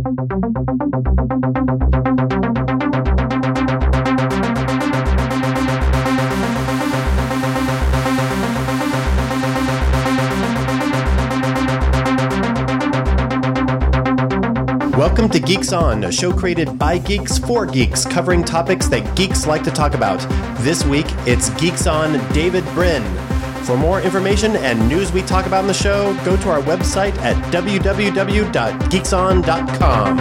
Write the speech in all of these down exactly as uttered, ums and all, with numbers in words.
Welcome to Geeks On, a show created by geeks for geeks, covering topics that geeks like to talk about. This week, it's Geeks On David Brin. For more information and news we talk about in the show, go to our website at w w w dot geeks on dot com.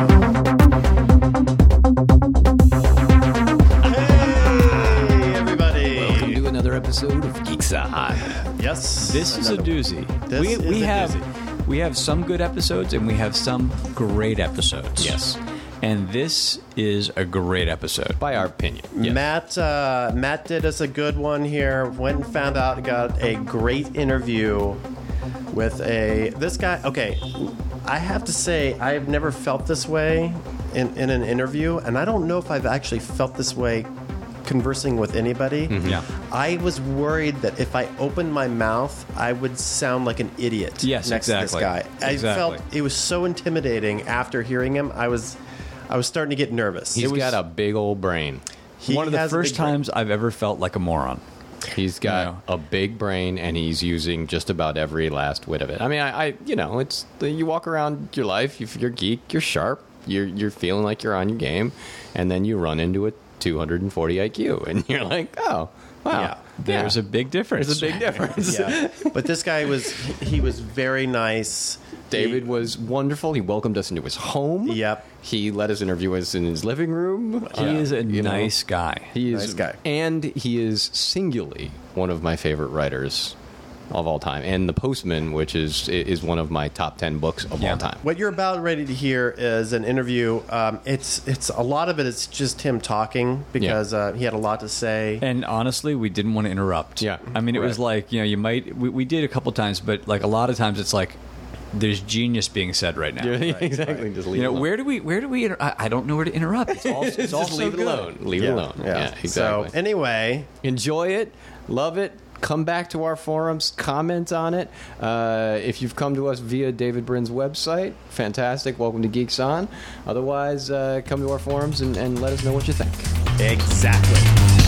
Hey, everybody. Welcome to another episode of Geeks On. Yes. This is a doozy. This we is we a have doozy. we have some good episodes and we have some great episodes. Yes. And this is a great episode. By our opinion. Yes. Matt uh, Matt did us a good one here. Went and found out, got a great interview with a this guy. Okay, I have to say I've never felt this way in, in an interview, and I don't know if I've actually felt this way conversing with anybody. Mm-hmm. Yeah. I was worried that if I opened my mouth, I would sound like an idiot Yes, next exactly. to this guy. I Exactly. felt it was so intimidating after hearing him. I was I was starting to get nervous. He's It was- got a big old brain. He One of the has a first big brain. times I've ever felt like a moron. He's got You know. a big brain, and he's using just about every last wit of it. I mean, I, I you know, it's you walk around your life, you, you're geek, you're sharp, you're you're feeling like you're on your game, and then you run into a two hundred forty I Q, and you're like, oh, wow. Yeah. There's Yeah. a big difference. There's a big difference. Yeah, but this guy was he was very nice. David He- was wonderful. He welcomed us into his home. Yep. He let us interview us in his living room. He Uh, is a you know, nice guy. He is Nice guy. and he is singularly one of my favorite writers of all time. And The Postman, which is is one of my top ten books of Yeah. all time. What you're about ready to hear is an interview. Um, it's it's a lot of it is just him talking because uh, he had a lot to say. And honestly, we didn't want to interrupt. Yeah. I mean, it was Right. like, you know, you might, we, we did a couple times, but like a lot of times it's like, there's genius being said right now. exactly. Just leave You know, it alone. where do we, where do we, inter- I, I don't know where to interrupt. It's all, it's all Just so leave it good. alone. Leave yeah, it alone. Yeah, exactly. So anyway, Enjoy it, love it. Come back to our forums, comment on it. Uh, if you've come to us via David Brin's website, fantastic. Welcome to Geeks On. Otherwise, uh, come to our forums and, and let us know what you think. exactly.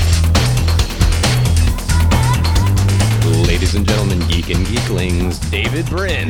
Ladies and gentlemen, geek and geeklings, David Brin.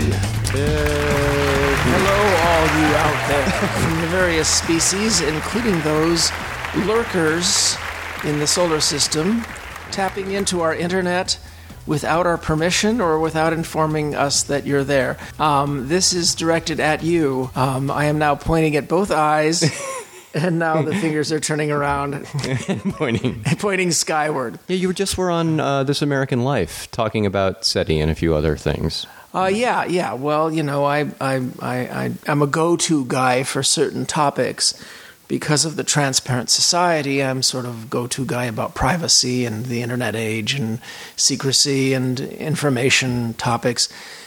Hello, all you out there from the various species, including those lurkers in the solar system, tapping into our internet without our permission or without informing us that you're there. Um, this is directed at you. Um, I am now pointing at both eyes, and now the fingers are turning around, Pointing. pointing skyward. Yeah, you just were on uh, This American Life talking about SETI and a few other things. Uh, yeah, yeah. Well, you know, I, I, I, I, I'm a go-to guy for certain topics. Because of the Transparent Society, I'm sort of go-to guy about privacy and the internet age and secrecy and information topics.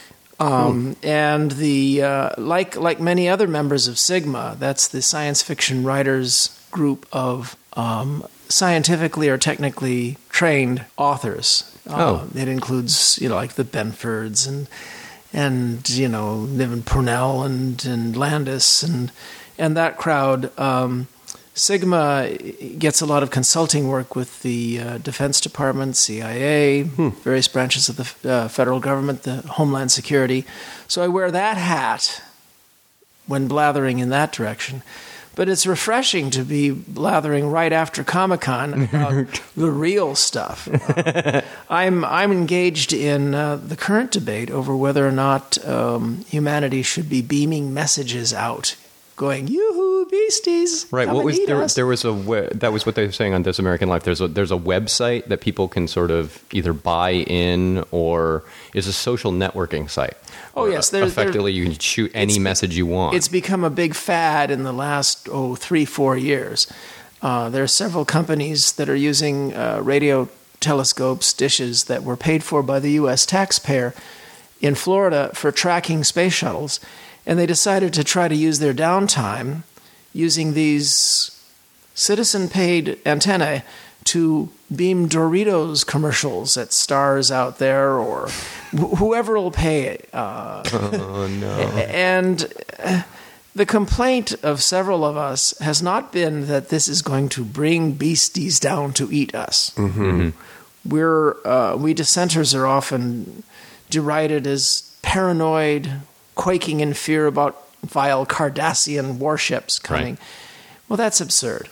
Um, and the uh, like like many other members of Sigma, that's the science fiction writers group of um, scientifically or technically trained authors. Oh. Uh, it includes, you know, like the Benfords and and you know Niven Purnell and and Landis and and that crowd. Um, Sigma gets a lot of consulting work with the uh, Defense Department, C I A, various branches of the uh, federal government, the Homeland Security. So I wear that hat when blathering in that direction. But it's refreshing to be blathering right after Comic-Con about the real stuff. Uh, I'm I'm engaged in uh, the current debate over whether or not um, humanity should be beaming messages out, going "Yoo-hoo, beasties!" Right. come What and was eat there? us." There was a we- that was what they were saying on This American Life. There's a there's a website that people can sort of either buy in or is a social networking site. Oh, Where yes, there- effectively you can shoot any it's- message you want. It's become a big fad in the last, oh, three, four years. Uh, there are several companies that are using uh, radio telescopes, dishes that were paid for by the U S taxpayer in Florida for tracking space shuttles. And they decided to try to use their downtime using these citizen-paid antennae to beam Doritos commercials at stars out there or wh- whoever will pay it. Uh, oh no! and uh, The complaint of several of us has not been that this is going to bring beasties down to eat us. Mm-hmm. We're uh, we dissenters are often derided as paranoid, quaking in fear about vile Cardassian warships coming. Right. Well, that's absurd.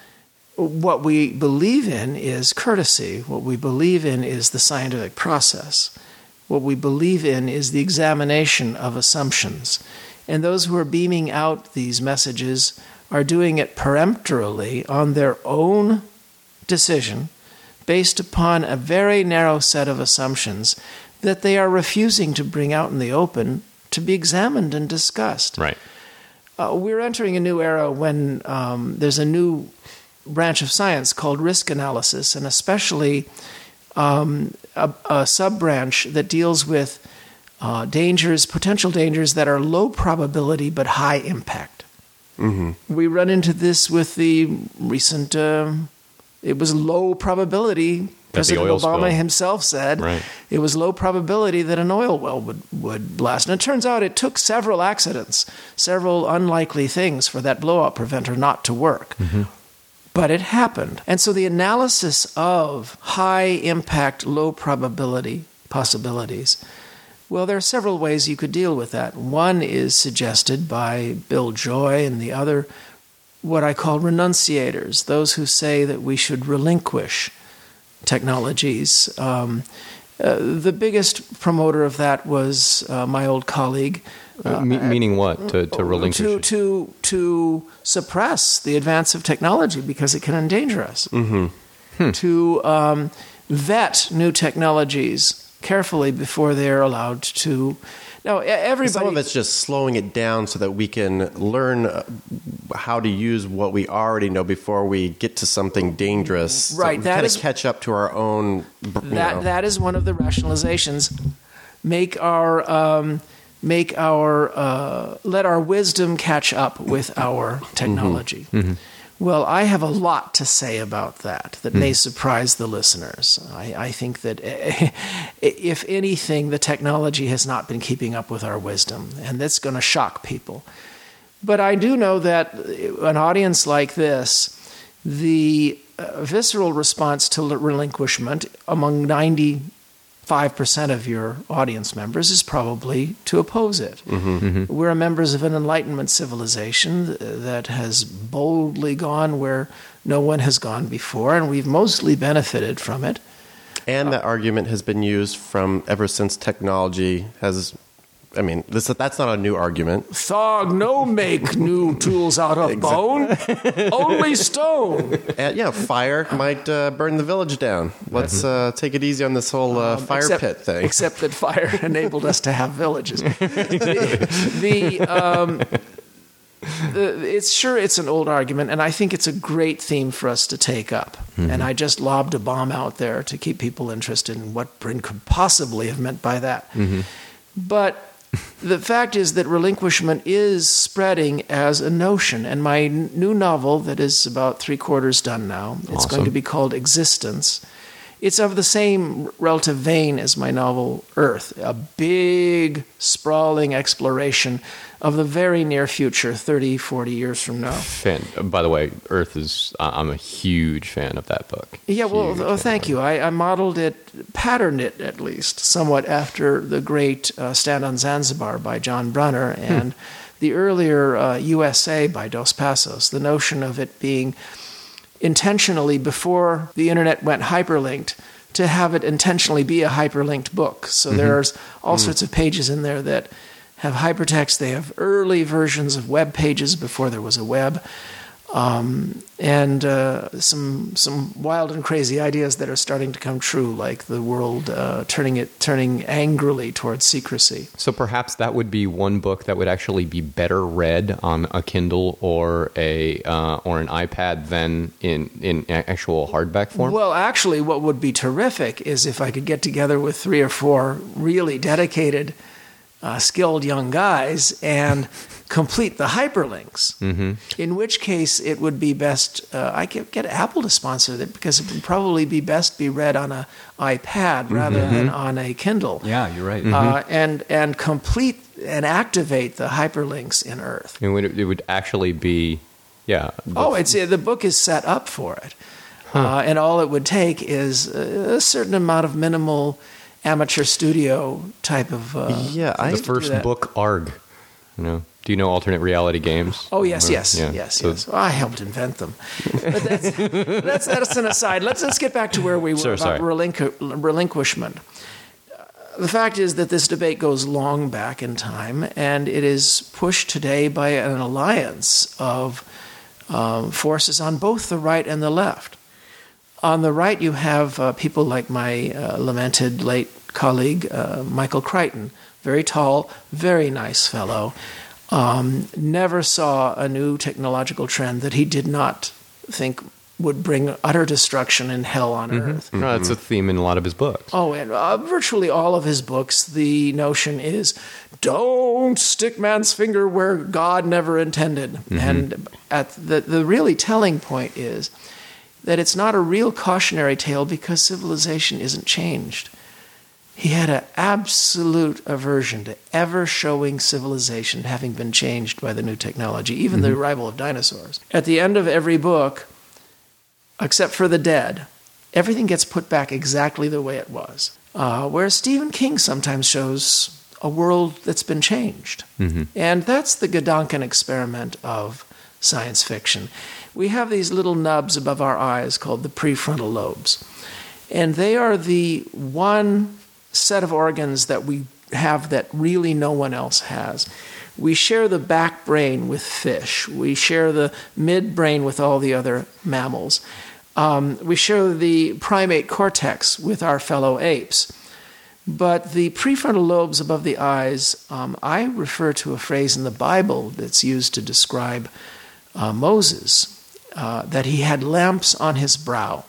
What we believe in is courtesy. What we believe in is the scientific process. What we believe in is the examination of assumptions. And those who are beaming out these messages are doing it peremptorily on their own decision, based upon a very narrow set of assumptions that they are refusing to bring out in the open to be examined and discussed. Right. Uh, we're entering a new era when um, there's a new branch of science called risk analysis, and especially um, a, a sub-branch that deals with uh, dangers, potential dangers that are low probability but high impact. Mm-hmm. We run into this with the recent, um, it was low probability, President oil Obama spill. himself said Right. it was low probability that an oil well would, would blast. And it turns out it took several accidents, several unlikely things for that blowout preventer not to work. Mm-hmm. But it happened. And so the analysis of high impact, low probability possibilities, well, there are several ways you could deal with that. One is suggested by Bill Joy, and the other, what I call renunciators, those who say that we should relinquish technologies. Um, uh, the biggest promoter of that was uh, my old colleague. Uh, me- meaning what? To, to relinquish To, it? to, to suppress the advance of technology because it can endanger us. Mm-hmm. To um, vet new technologies carefully before they're allowed to. Now, e- everybody. Some of it's just slowing it down so that we can learn uh, how to use what we already know before we get to something dangerous. Right, So that kind is- of catch up to our own. You that know. that is one of the rationalizations. Make our um, make our uh, let our wisdom catch up with our technology. Mm-hmm. Well, I have a lot to say about that that may surprise the listeners. I, I think that if anything, the technology has not been keeping up with our wisdom, and that's going to shock people. But I do know that an audience like this, the uh, visceral response to relinquishment among ninety-five percent of your audience members is probably to oppose it. Mm-hmm. Mm-hmm. We're members of an Enlightenment civilization that has boldly gone where no one has gone before, and we've mostly benefited from it. And that argument has been used from ever since technology has. I mean, this that's not a new argument. Thog no make new tools out of bone, only stone. And, yeah, fire might uh, burn the village down. Let's uh, take it easy on this whole uh, Um, fire except, pit thing. Except that fire enabled us to have villages. the, the, um, the it's sure it's an old argument, and I think it's a great theme for us to take up. Mm-hmm. And I just lobbed a bomb out there to keep people interested in what Bryn could possibly have meant by that. Mm-hmm. But the fact is that relinquishment is spreading as a notion, and my n- new novel that is about three quarters done now, it's Awesome. going to be called Existence. It's of the same relative vein as my novel Earth, a big, sprawling exploration of the very near future, thirty, forty years from now. Fan. By the way, Earth is. I- I'm a huge fan of that book. Yeah, well, Huge oh, fan. thank you. I, I modeled it, patterned it at least, somewhat after the great uh, Stand on Zanzibar by John Brunner and the earlier uh, U S A by Dos Passos. The notion of it being intentionally, before the internet went hyperlinked, to have it intentionally be a hyperlinked book. So there's all sorts of pages in there that have hypertext. They have early versions of web pages before there was a web. Um, and uh, some some wild and crazy ideas that are starting to come true, like the world uh, turning it turning angrily towards secrecy. So perhaps that would be one book that would actually be better read on a Kindle or a uh, or an iPad than in in actual hardback form. Well, actually, what would be terrific is if I could get together with three or four really dedicated, uh, skilled young guys and complete the hyperlinks. Mm-hmm. In which case, it would be best. Uh, I could get Apple to sponsor it because it would probably be best be read on a iPad rather Mm-hmm. than on a Kindle. Yeah, you're right. Uh, and and complete and activate the hyperlinks in Earth. It would, it would actually be, yeah. Oh, it's the book is set up for it. Huh. Uh, and all it would take is a certain amount of minimal amateur studio type of. Uh, yeah, I the first book, Arg. You know, do you know alternate reality games? Oh yes, or, yes, yeah. yes, so, yes. Well, I helped invent them. But that's, that's that's an aside. Let's let's get back to where we were sure, about relinqu- relinquishment. Uh, the fact is that this debate goes long back in time, and it is pushed today by an alliance of um, forces on both the right and the left. On the right, you have uh, people like my uh, lamented late colleague, uh, Michael Crichton, very tall, very nice fellow, um, never saw a new technological trend that he did not think would bring utter destruction and hell on mm-hmm. Earth. Mm-hmm. No, that's a theme in a lot of his books. Oh, and uh, virtually all of his books, the notion is, don't stick man's finger where God never intended. Mm-hmm. And at the, the really telling point is that it's not a real cautionary tale because civilization isn't changed. He had an absolute aversion to ever showing civilization having been changed by the new technology, even mm-hmm. the arrival of dinosaurs. At the end of every book, except for the dead, everything gets put back exactly the way it was. Uh, whereas Stephen King sometimes shows a world that's been changed. Mm-hmm. And that's the Gedanken experiment of science fiction. We have these little nubs above our eyes called the prefrontal lobes. And they are the one set of organs that we have that really no one else has. We share the back brain with fish. We share the midbrain with all the other mammals. Um, we share the primate cortex with our fellow apes. But the prefrontal lobes above the eyes, um, I refer to a phrase in the Bible that's used to describe uh, Moses, uh, that he had lamps on his brow.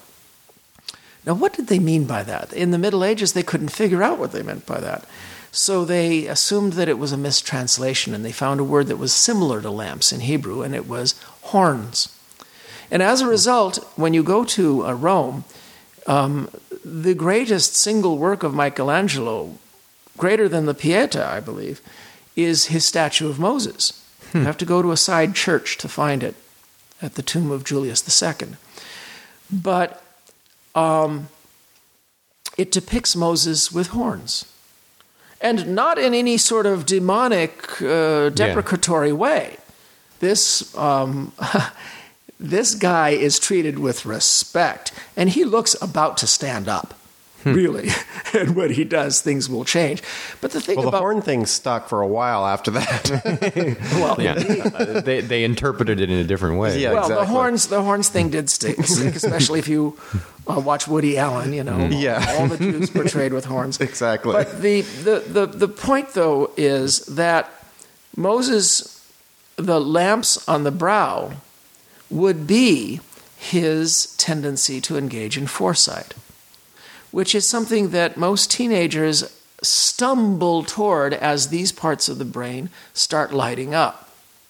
Now, what did they mean by that? In the Middle Ages, they couldn't figure out what they meant by that. So they assumed that it was a mistranslation, and they found a word that was similar to lamps in Hebrew, and it was horns. And as a result, when you go to uh, Rome, um, the greatest single work of Michelangelo, greater than the Pieta, I believe, is his statue of Moses. Hmm. You have to go to a side church to find it at the tomb of Julius the Second. But Um, it depicts Moses with horns. And not in any sort of demonic, uh, deprecatory yeah. way. This, um, this guy is treated with respect, and he looks about to stand up. Hmm. Really. And when he does, things will change. But the thing well, about... the horn thing stuck for a while after that. well, yeah. uh, they, they interpreted it in a different way. Yeah, well, exactly. the horns the horns thing did stick, especially if you uh, watch Woody Allen, you know. Yeah. All the Jews portrayed with horns. Exactly. But the, the, the, the point, though, is that Moses, the lamps on the brow, would be his tendency to engage in foresight, which is something that most teenagers stumble toward as these parts of the brain start lighting up.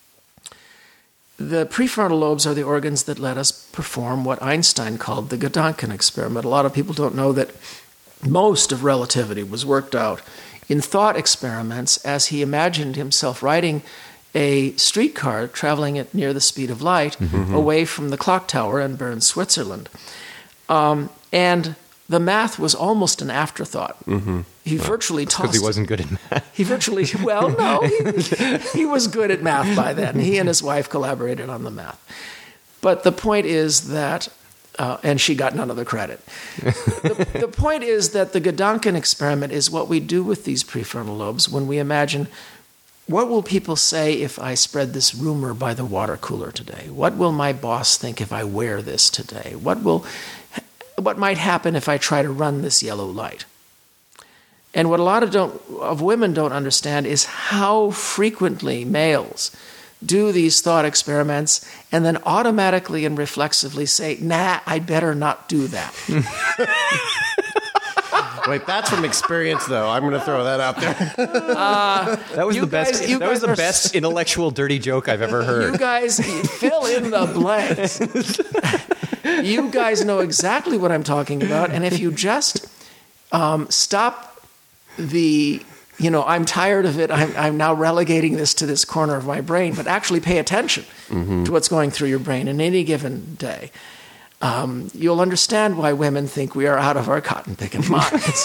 The prefrontal lobes are the organs that let us perform what Einstein called the Gedanken experiment. A lot of people don't know that most of relativity was worked out in thought experiments as he imagined himself riding a streetcar traveling at near the speed of light mm-hmm. away from the clock tower in Bern, Switzerland. Um, and the math was almost an afterthought. Mm-hmm. He well, virtually tossed... Because he wasn't good at math. He virtually... Well, no. He, he was good at math by then. He and his wife collaborated on the math. But the point is that... Uh, and she got none of the credit. the, the point is that the Gedanken experiment is what we do with these prefrontal lobes when we imagine, what will people say if I spread this rumor by the water cooler today? What will my boss think if I wear this today? What will... What might happen if I try to run this yellow light? And what a lot of don't of women don't understand is how frequently males do these thought experiments and then automatically and reflexively say, nah, I better not do that. Wait, that's from experience, though. I'm going to throw that out there. Uh, that was the guys, best. That was the are, best intellectual dirty joke I've ever heard. You guys fill in the blanks. You guys know exactly what I'm talking about, and if you just um, stop the you know, I'm tired of it. I'm, I'm now relegating this to this corner of my brain, but actually pay attention mm-hmm. to what's going through your brain in any given day. Um, you'll understand why women think we are out of our cotton picking minds.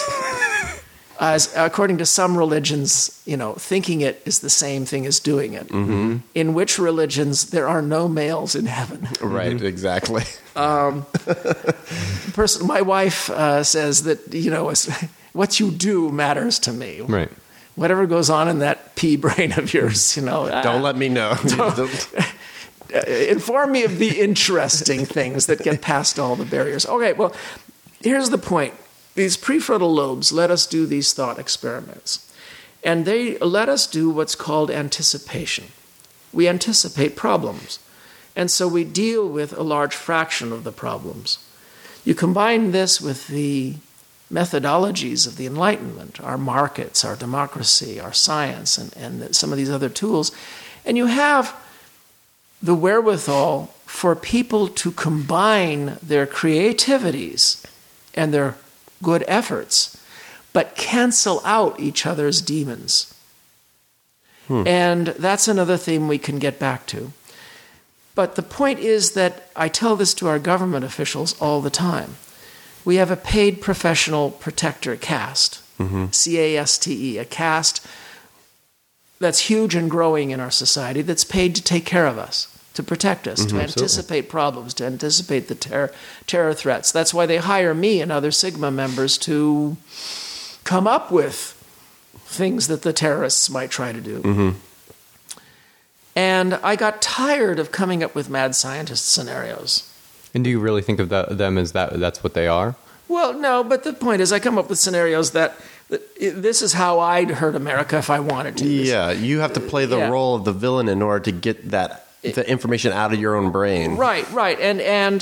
As according to some religions, you know, thinking it is the same thing as doing it. Mm-hmm. In which religions there are no males in heaven. Right, mm-hmm. exactly. Um, person, my wife uh, says that, you know, what you do matters to me. Right. Whatever goes on in that pea brain of yours, you know. Don't uh, let me know. Don't, uh, inform me of the interesting things that get past all the barriers. Okay, well, here's the point. These prefrontal lobes let us do these thought experiments. And they let us do what's called anticipation. We anticipate problems. And so we deal with a large fraction of the problems. You combine this with the methodologies of the Enlightenment, our markets, our democracy, our science, and, and some of these other tools, and you have the wherewithal for people to combine their creativities and their good efforts, but cancel out each other's demons. Hmm. And that's another theme we can get back to. But the point is that I tell this to our government officials all the time. We have a paid professional protector caste, mm-hmm. C A S T E, a caste that's huge and growing in our society that's paid to take care of us, to protect us, mm-hmm, to anticipate absolutely. problems, to anticipate the ter- terror threats. That's why they hire me and other Sigma members to come up with things that the terrorists might try to do. Mm-hmm. And I got tired of coming up with mad scientist scenarios. And do you really think of that, them as that? That's what they are? Well, no, but the point is I come up with scenarios that, that this is how I'd hurt America if I wanted to. Yeah, you have to play the yeah. role of the villain in order to get that the information out of your own brain. Right, right. And and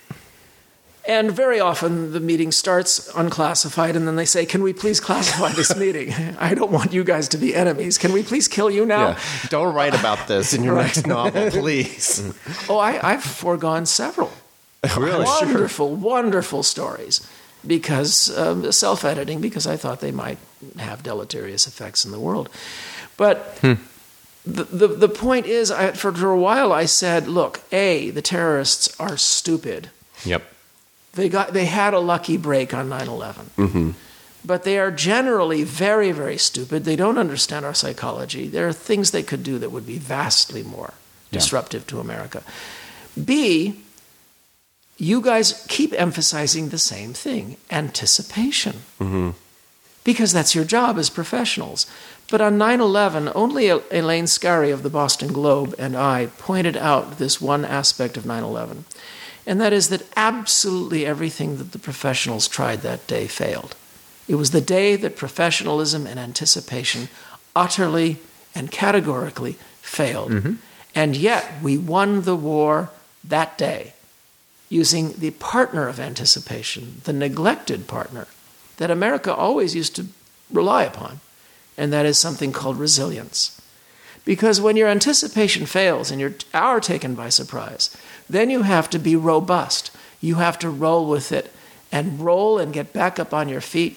and very often the meeting starts unclassified and then they say, can we please classify this meeting? I don't want you guys to be enemies. Can we please kill you now? Yeah. Don't write about this in your right. next novel, please. Oh, I, I've foregone several. Really? Wonderful, sure. wonderful stories. Because um, self-editing, because I thought they might have deleterious effects in the world. But hmm. the, the the point is, I, for, for a while I said, look, A, the terrorists are stupid. Yep. They got they had a lucky break on nine eleven. Mm-hmm. But they are generally very, very stupid. They don't understand our psychology. There are things they could do that would be vastly more yeah. disruptive to America. B, you guys keep emphasizing the same thing, anticipation. Mm-hmm. Because that's your job as professionals. But on nine eleven, only Elaine Scarry of the Boston Globe and I pointed out this one aspect of nine eleven. And that is that absolutely everything that the professionals tried that day failed. It was the day that professionalism and anticipation utterly and categorically failed. Mm-hmm. And yet we won the war that day, using the partner of anticipation, the neglected partner, that America always used to rely upon, and that is something called resilience. Because when your anticipation fails and you are taken by surprise, then you have to be robust. You have to roll with it and roll and get back up on your feet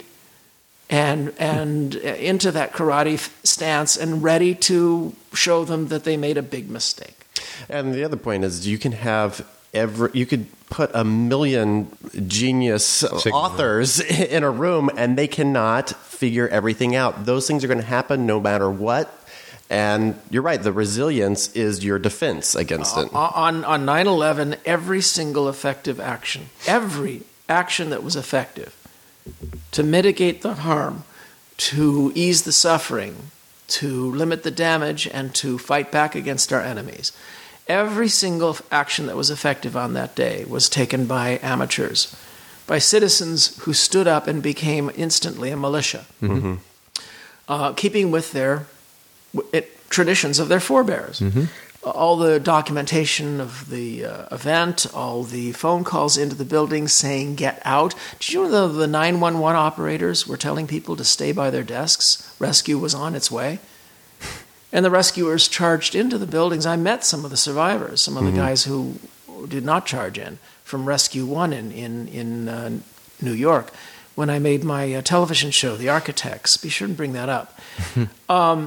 and and into that karate stance and ready to show them that they made a big mistake. And the other point is you can have every you could put a million genius Sigma. authors in a room and they cannot figure everything out. Those things are going to happen no matter what. And you're right, the resilience is your defense against it. Uh, on on nine eleven, every single effective action, every action that was effective to mitigate the harm, to ease the suffering, to limit the damage, and to fight back against our enemies, every single action that was effective on that day was taken by amateurs, by citizens who stood up and became instantly a militia, mm-hmm. uh, keeping with their It, traditions of their forebears. Mm-hmm. All the documentation of the uh, event, all the phone calls into the building saying, get out. Did you know the, the nine one one operators were telling people to stay by their desks? Rescue was on its way. And the rescuers charged into the buildings. I met some of the survivors, some of mm-hmm. the guys who did not charge in from Rescue One in, in, in uh, New York. when I made my uh, television show, The Architects. Be sure and bring that up. um,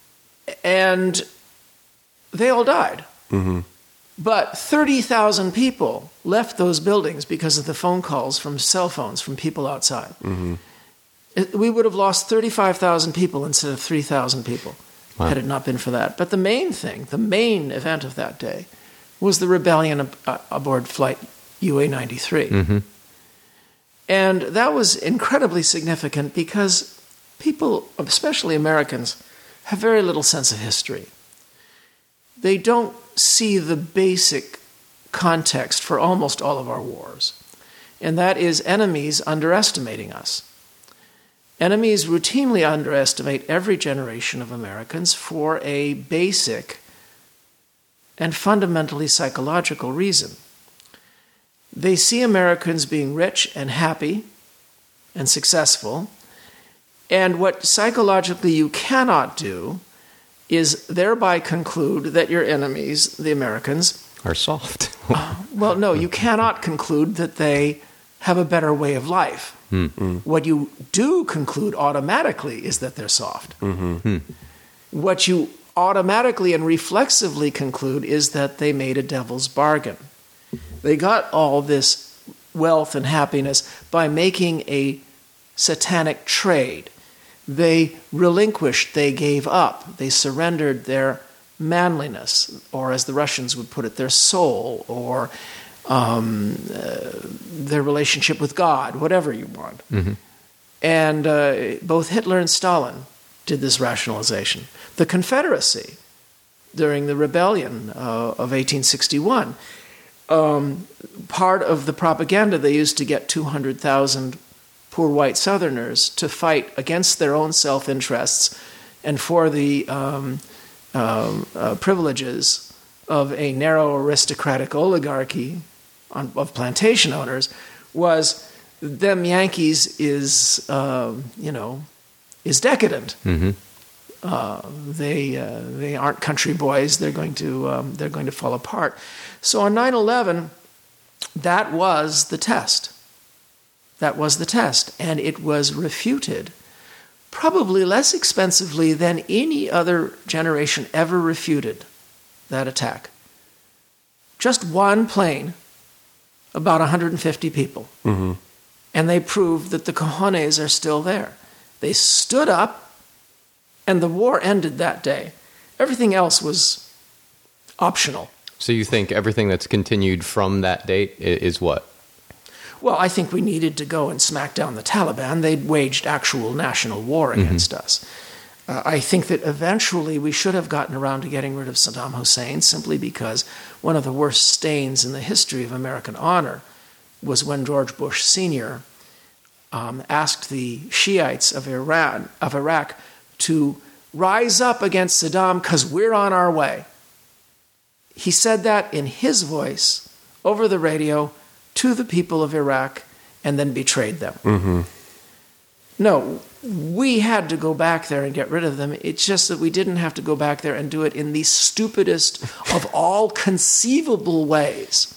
and they all died. Mm-hmm. But thirty thousand people left those buildings because of the phone calls from cell phones from people outside. Mm-hmm. It, we would have lost thirty-five thousand people instead of three thousand people Wow. had it not been for that. But the main thing, the main event of that day, was the rebellion ab- uh, aboard flight U A ninety-three. Mm-hmm. And that was incredibly significant because people, especially Americans, have very little sense of history. They don't see the basic context for almost all of our wars, and that is enemies underestimating us. Enemies routinely underestimate every generation of Americans for a basic and fundamentally psychological reason. They see Americans being rich and happy and successful, and what psychologically you cannot do is thereby conclude that your enemies, the Americans, Are soft. uh, well, no, you cannot conclude that they have a better way of life. Mm-hmm. What you do conclude automatically is that they're soft. Mm-hmm. What you automatically and reflexively conclude is that they made a devil's bargain. They got all this wealth and happiness by making a satanic trade. They relinquished, they gave up, they surrendered their manliness, or as the Russians would put it, their soul, or um, uh, their relationship with God, whatever you want. Mm-hmm. And uh, both Hitler and Stalin did this rationalization. The Confederacy, during the rebellion uh, of eighteen sixty-one, um, part of the propaganda they used to get two hundred thousand poor white Southerners to fight against their own self-interests and for the um, uh, uh, privileges of a narrow aristocratic oligarchy on, of plantation owners was them Yankees is, uh, you know, is decadent. Mm-hmm. Uh, they uh, they aren't country boys. They're going to um, they're going to fall apart. So on nine eleven, that was the test. That was the test, and it was refuted, probably less expensively than any other generation ever refuted that attack. Just one plane, about one hundred fifty people, Mm-hmm. and they proved that the cojones are still there. They stood up, and the war ended that day. Everything else was optional. So you think everything that's continued from that date i- is what? Well, I think we needed to go and smack down the Taliban. They'd waged actual national war against mm-hmm. us. Uh, I think that eventually we should have gotten around to getting rid of Saddam Hussein simply because one of the worst stains in the history of American honor was when George Bush Senior um, asked the Shiites of Iran, of Iraq to rise up against Saddam because we're on our way. He said that in his voice over the radio to the people of Iraq and then betrayed them. Mm-hmm. No, we had to go back there and get rid of them. It's just that we didn't have to go back there and do it in the stupidest of all conceivable ways.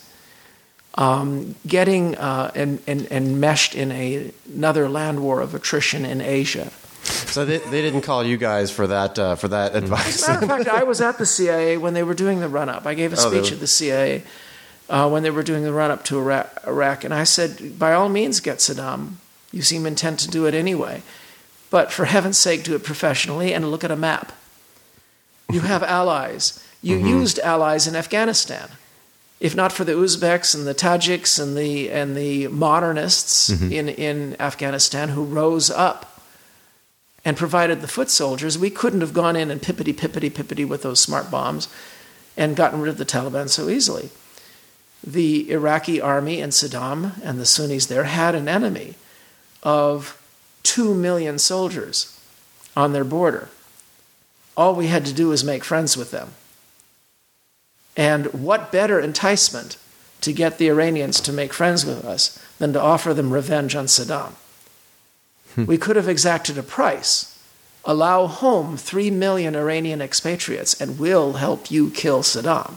Um, getting uh, and, and, and meshed in a, another land war of attrition in Asia. So they, they didn't call you guys for that uh, for that advice. As a matter of fact, I was at the C I A when they were doing the run-up. I gave a Oh, they speech were- at the C I A uh, when they were doing the run-up to Iraq, Iraq, and I said, by all means, get Saddam. You seem intent to do it anyway. But for heaven's sake, do it professionally and look at a map. You have allies. You Mm-hmm. used allies in Afghanistan. If not for the Uzbeks and the Tajiks and the and the modernists Mm-hmm. in, in Afghanistan who rose up and provided the foot soldiers, we couldn't have gone in and pippity, pippity, pippity with those smart bombs and gotten rid of the Taliban so easily. The Iraqi army and Saddam and the Sunnis there had an enemy of two million soldiers on their border. All we had to do was make friends with them. And what better enticement to get the Iranians to make friends with us than to offer them revenge on Saddam? We could have exacted a price. Allow home three million Iranian expatriates and we'll help you kill Saddam.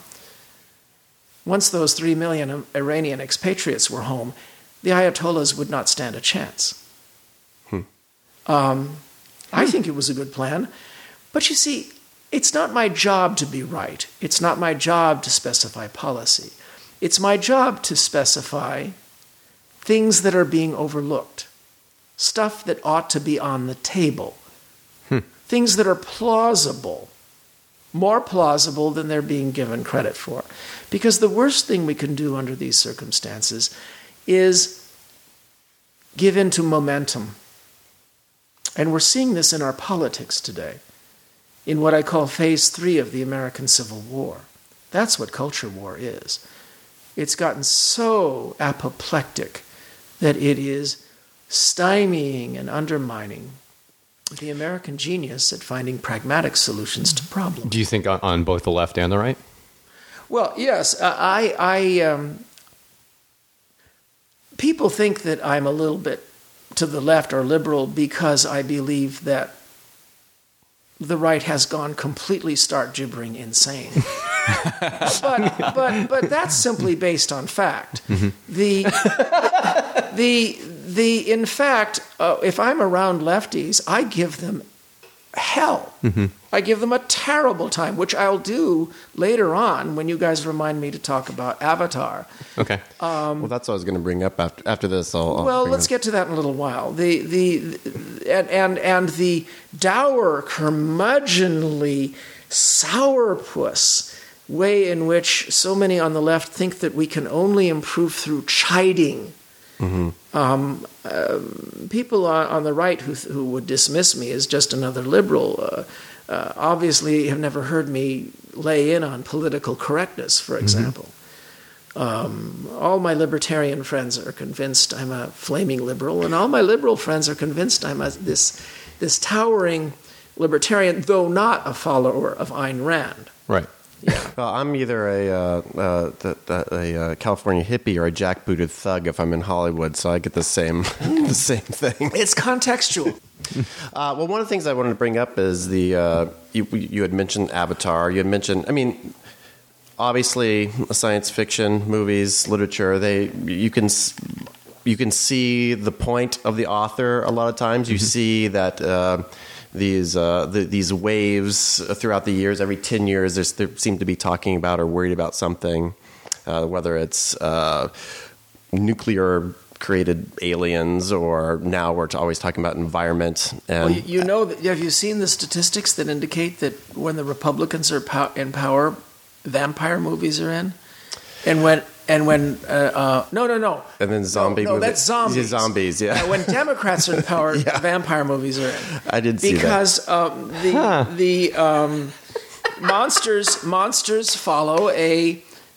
Once those three million Iranian expatriates were home, the Ayatollahs would not stand a chance. Um, I think it was a good plan. But you see, it's not my job to be right. It's not my job to specify policy. It's my job to specify things that are being overlooked, stuff that ought to be on the table, hmm. things that are plausible, more plausible than they're being given credit for. Because the worst thing we can do under these circumstances is give in to momentum. And we're seeing this in our politics today, in what I call phase three of the American Civil War. That's what culture war is. It's gotten so apoplectic that it is stymieing and undermining the American genius at finding pragmatic solutions to problems. Do you think on, on both the left and the right? Well, yes. I, I um, people think that I'm a little bit to the left or liberal because I believe that the right has gone completely stark gibbering insane. but but but that's simply based on fact. Mm-hmm. The the the in fact, uh, if I'm around lefties, I give them hell. Mm-hmm. I give them a terrible time, which I'll do later on when you guys remind me to talk about Avatar. Okay. Um, well, that's what I was going to bring up after after this. I'll, I'll well, let's get to that in a little while. The the, the and, and and the dour, curmudgeonly, sourpuss way in which so many on the left think that we can only improve through chiding. Mm-hmm. Um, uh, people on, on the right who who would dismiss me as just another liberal uh, uh, obviously have never heard me lay in on political correctness, for example. Mm-hmm. Um, all my libertarian friends are convinced I'm a flaming liberal, and all my liberal friends are convinced I'm a, this this towering libertarian, though not a follower of Ayn Rand. Right. Yeah. Well, I'm either a uh, uh, the, the, a uh, California hippie or a jackbooted thug if I'm in Hollywood, so I get the same the same thing. It's contextual. uh, well, one of the things I wanted to bring up is the uh, you you had mentioned Avatar. You had mentioned, I mean, obviously, science fiction movies, literature. They you can you can see the point of the author. A lot of times, you mm-hmm. see that. Uh, These uh, the, these waves throughout the years, every ten years, they seem to be talking about or worried about something, uh, whether it's uh, nuclear-created aliens or now we're always talking about environment. And well, you know, that, have you seen the statistics that indicate that when the Republicans are pow- in power, vampire movies are in, and when and when uh, uh, no no no and then zombie no, no movies. that's zombies zombies yeah uh, when Democrats are in power yeah. vampire movies are in. I did see because that. um, the huh. the um, monsters monsters follow a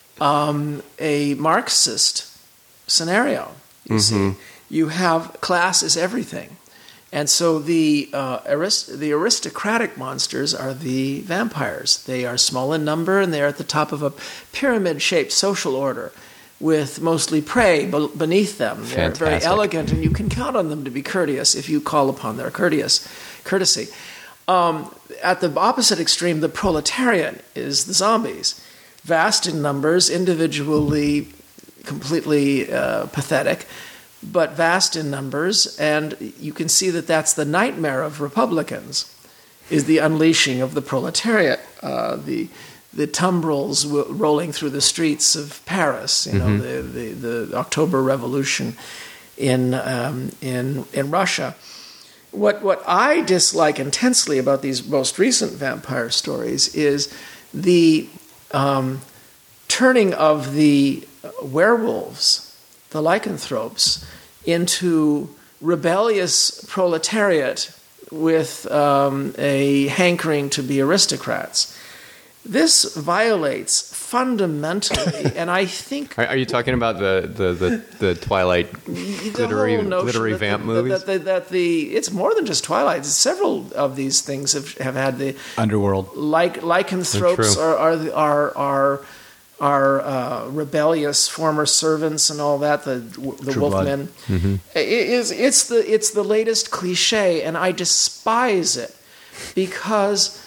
um, a Marxist scenario. You mm-hmm. see, you have class is everything. And so the uh, arist- the aristocratic monsters are the vampires. They are small in number, and they're at the top of a pyramid-shaped social order with mostly prey b- beneath them. They're Fantastic. very elegant, and you can count on them to be courteous if you call upon their courteous courtesy. Um, at the opposite extreme, the proletariat is the zombies. Vast in numbers, individually completely uh, pathetic, but vast in numbers, and you can see that that's the nightmare of Republicans, is the unleashing of the proletariat, uh, the the tumbrils w- rolling through the streets of Paris, you know, mm-hmm. the, the, the October Revolution in um, in in Russia. What what I dislike intensely about these most recent vampire stories is the um, turning of the werewolves, the lycanthropes, into rebellious proletariat with um, a hankering to be aristocrats. This violates fundamentally, and I think... Are, are you talking about the, the, the, the Twilight glittery, glittery that vamp the, movies? That, that, that the, it's more than just Twilight. Several of these things have, have had the... Underworld. Like, lycanthropes are, are, are, are are uh, rebellious former servants and all that. The the True wolfmen. Mm-hmm. It is it's the it's the latest cliche, and I despise it because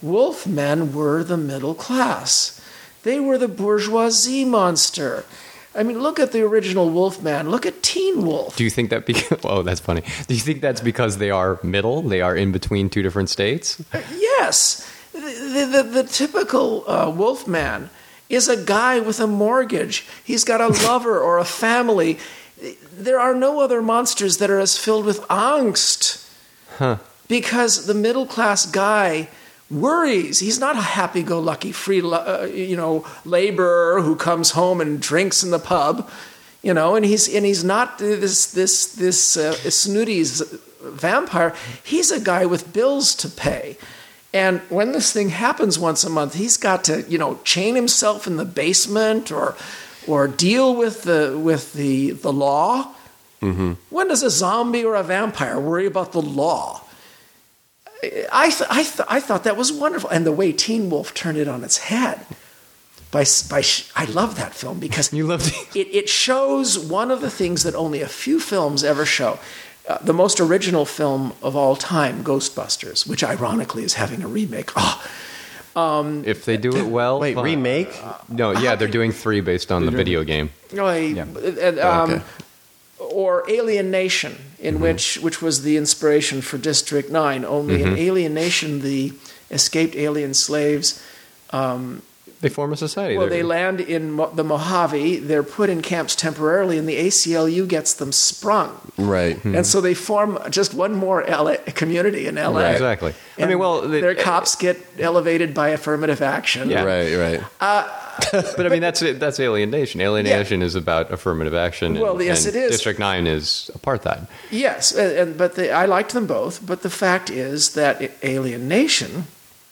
wolfmen were the middle class. They were the bourgeoisie monster. I mean, look at the original Wolfman. Look at Teen Wolf. Do you think that because oh, that's funny. Do you think that's because they are middle? They are in between two different states? Yes. The, the, the, the typical uh, Wolfman is a guy with a mortgage. He's got a lover or a family. There are no other monsters that are as filled with angst. Huh. Because the middle-class guy worries. He's not a happy-go-lucky, free, uh, you know, laborer who comes home and drinks in the pub, you know. And he's and he's not this this this uh, snooty vampire. He's a guy with bills to pay. And when this thing happens once a month, he's got to, you know, chain himself in the basement or or deal with the with the the law. Mm-hmm. When does a zombie or a vampire worry about the law? I th- I, th- I thought that was wonderful, and the way Teen Wolf turned it on its head. By by, I love that film because You loved it. It shows one of the things that only a few films ever show. Uh, the most original film of all time, Ghostbusters, which ironically is having a remake. Oh, If they do it well. Wait, fine. remake? No, yeah, they're doing three based on the video game. I- and, um, Okay. Or Alien Nation, in Mm-hmm. which which was the inspiration for District Nine. Only Mm-hmm. in Alien Nation, the escaped alien slaves. They form a society. Well, They're- they land in Mo- the Mojave. They're put in camps temporarily, and the A C L U gets them sprung. Right. And so they form just one more L A community in L A. Right, exactly. I And mean, well, the- their cops get elevated by affirmative action. Yeah. Right, right. But I mean, that's that's Alien Nation. Alien Yeah. Nation is about affirmative action. Well, and, yes, and it is. District Nine is apartheid. Yes, and, and but the, I liked them both. But the fact is that Alien Nation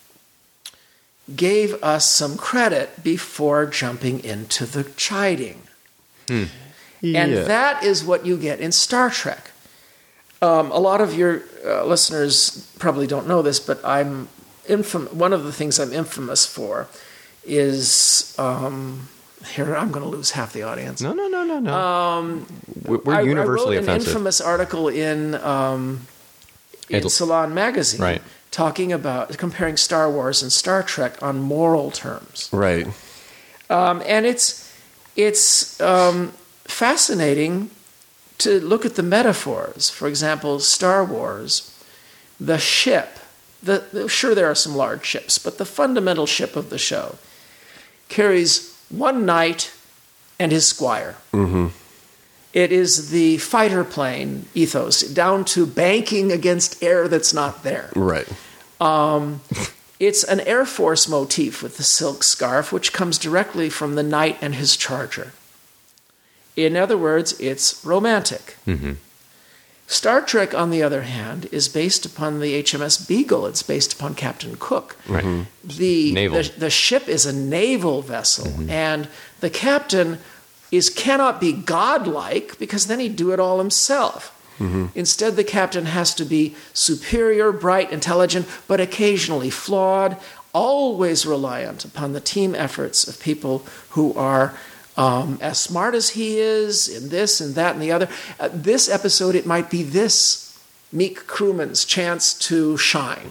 gave us some credit before jumping into the chiding. And Yeah. that is what you get in Star Trek. Um, a lot of your uh, listeners probably don't know this, but I'm infam- one of the things I'm infamous for is um, here I'm going to lose half the audience. No, no, no, no, no. Um, we're I- universally I wrote offensive. an infamous article in um, in It'll- Salon magazine, Right. talking about comparing Star Wars and Star Trek on moral terms, Right. um, and it's it's um, fascinating to look at the metaphors. For example, Star Wars, the ship. The, the sure there are some large ships, but the fundamental ship of the show carries one knight and his squire. Mm-hmm. It is the fighter plane ethos, down to banking against air that's not there. Right. It's an Air Force motif with the silk scarf, which comes directly from the knight and his charger. In other words, it's romantic. Mm-hmm. Star Trek, on the other hand, is based upon the H M S Beagle. It's based upon Captain Cook. Right. The, Naval. the the ship is a naval vessel, and the captain is cannot be godlike because then he'd do it all himself. Instead, the captain has to be superior, bright, intelligent, but occasionally flawed, always reliant upon the team efforts of people who are um, as smart as he is in this and that and the other. Uh, this episode, it might be this meek crewman's chance to shine.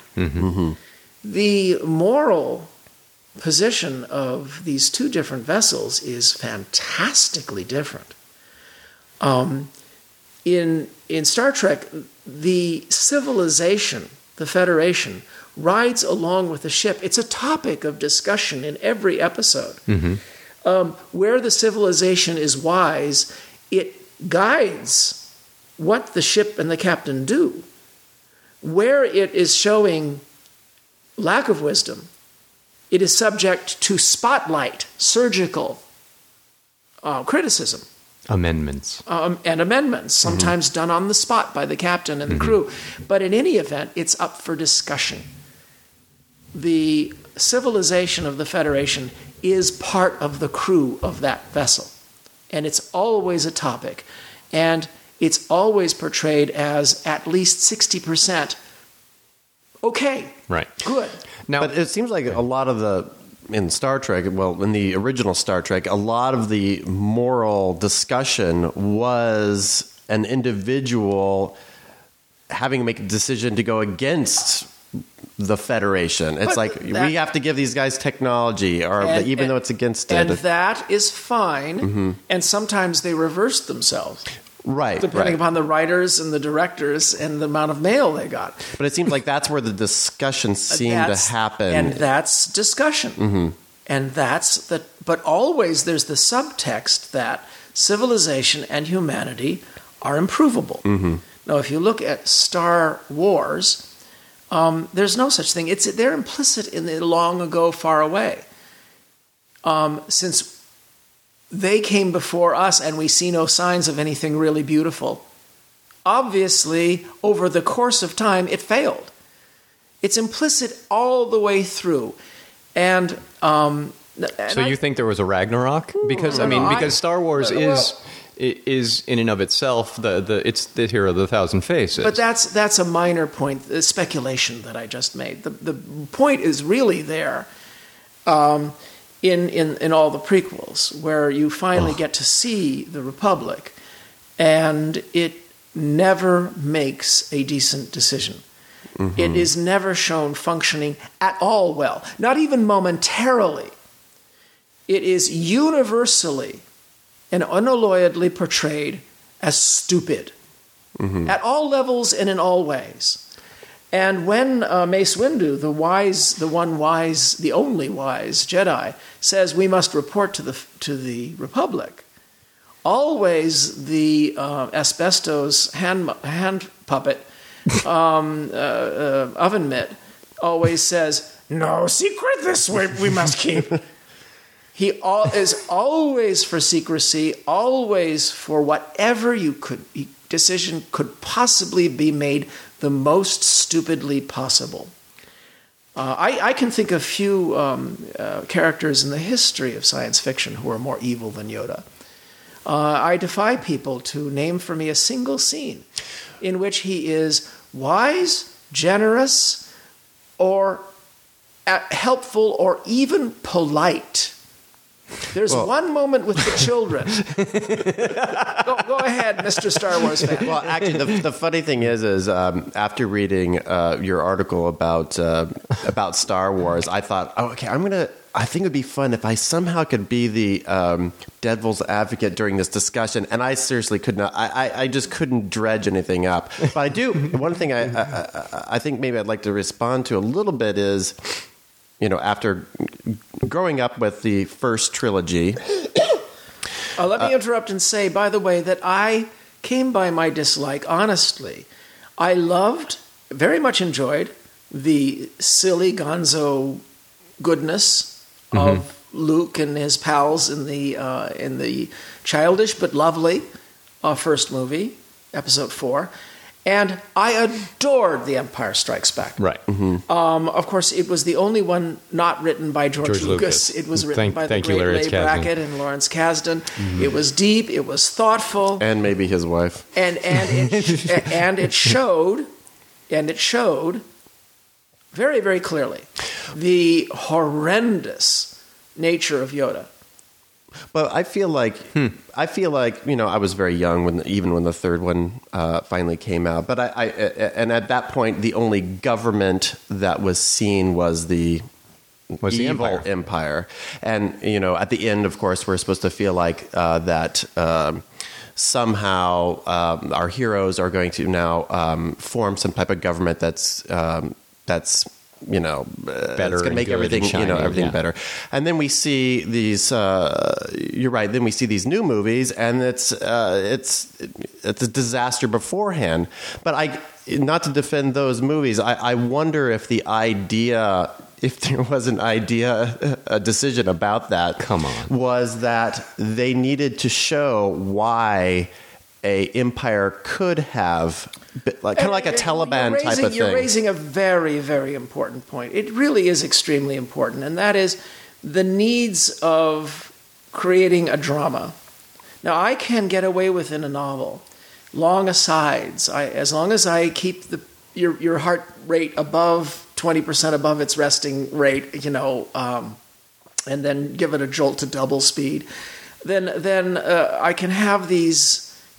The moral position of these two different vessels is fantastically different. Um, in in Star Trek, the civilization, the Federation, rides along with the ship. It's a topic of discussion in every episode. Um, where the civilization is wise, it guides what the ship and the captain do. Where it is showing lack of wisdom, it is subject to spotlight, surgical uh, criticism. Amendments. Um, and amendments, sometimes done on the spot by the captain and the crew. But in any event, it's up for discussion. The civilization of the Federation is part of the crew of that vessel. And it's always a topic. And it's always portrayed as at least sixty percent okay, Right. good. Now, But it seems like a lot of the in Star Trek, well, in the original Star Trek, a lot of the moral discussion was an individual having to make a decision to go against the Federation. It's But like that- we have to give these guys technology, or And- even and- though it's against it. And that is fine. Mm-hmm. And sometimes they reverse themselves, right, depending right. upon the writers and the directors and the amount of mail they got. But it seems like that's where the discussions seem to That's- happen. And that's discussion. Mm-hmm. And that's the, but always there's the subtext that civilization and humanity are improvable. Mm-hmm. Now, if you look at Star Wars, um, there's no such thing. It's they're implicit in the long ago, far away. Um, since they came before us and we see no signs of anything really beautiful, obviously, over the course of time, it failed. It's implicit all the way through. And, um, and So I- you think there was a Ragnarok? Because I no, mean, I- because Star Wars well- is i- is in and of itself the, the it's the hero of the thousand faces. But that's that's a minor point, the speculation that I just made. The the point is really there, um, in in in all the prequels, where you finally get to see the Republic, and it never makes a decent decision. It is never shown functioning at all well, not even momentarily. It is universally and unalloyedly portrayed as stupid at all levels and in all ways. And when uh, Mace Windu, the wise, the one wise, the only wise Jedi, says we must report to the to the Republic, always the uh, asbestos hand hand puppet, um, uh, uh, oven mitt, always says, "No secret this way we must keep." He all, is always for secrecy, always for whatever you could decision could possibly be made the most stupidly possible. Uh, I, I can think of few um, uh, characters in the history of science fiction who are more evil than Yoda. Uh, I defy people to name for me a single scene in which he is wise, generous, or uh, helpful, or even polite. There's Well- one moment with the children. go, go ahead, Mister Star Wars fan. Well, actually, the, the funny thing is, is um, after reading uh, your article about uh, about Star Wars, I thought, oh, okay, I'm gonna. I think it'd be fun if I somehow could be the um, devil's advocate during this discussion, and I seriously could not. I, I, I just couldn't dredge anything up. But I do. One thing I, I I think maybe I'd like to respond to a little bit is, you know, after growing up with the first trilogy. Uh, let me interrupt and say, by the way, that I came by my dislike honestly. I loved, very much enjoyed, the silly gonzo goodness of Luke and his pals in the uh, in the childish but lovely uh, first movie, Episode Four, and I adored The Empire Strikes Back. right. Um, of course, it was the only one not written by George, George Lucas. Lucas. It was written Thank- by the thank you, great Lawrence Ray Kasdan. Brackett and Lawrence Kasdan. It was deep. It was thoughtful, And maybe his wife. and and it and it showed, and it showed very very clearly the horrendous nature of Yoda. But I feel like I feel like you know I was very young when even when the third one uh, finally came out. But I, I and at that point the only government that was seen was the Was the evil Empire. empire. And you know at the end, of course, we're supposed to feel like uh, that. Um, somehow um, our heroes are going to now um, form some type of government that's um, that's you know uh, Better it's going to and make good everything and you know shiny, everything yeah. better. And then we see these. Uh, you're right. Then we see these new movies, and it's uh, it's it's a disaster beforehand. But I, not to defend those movies, I, I wonder if the idea, if there was an idea, a decision about that, Come on. was that they needed to show why a empire could have, been- like kind of like a You're Taliban raising- type of You're thing. raising a very, very important point. It really is extremely important, and that is the needs of creating a drama. Now, I can get away with in a novel long asides. I, as long as I keep the your your heart rate above twenty percent above its resting rate, you know, um, and then give it a jolt to double speed, then then uh, I can have these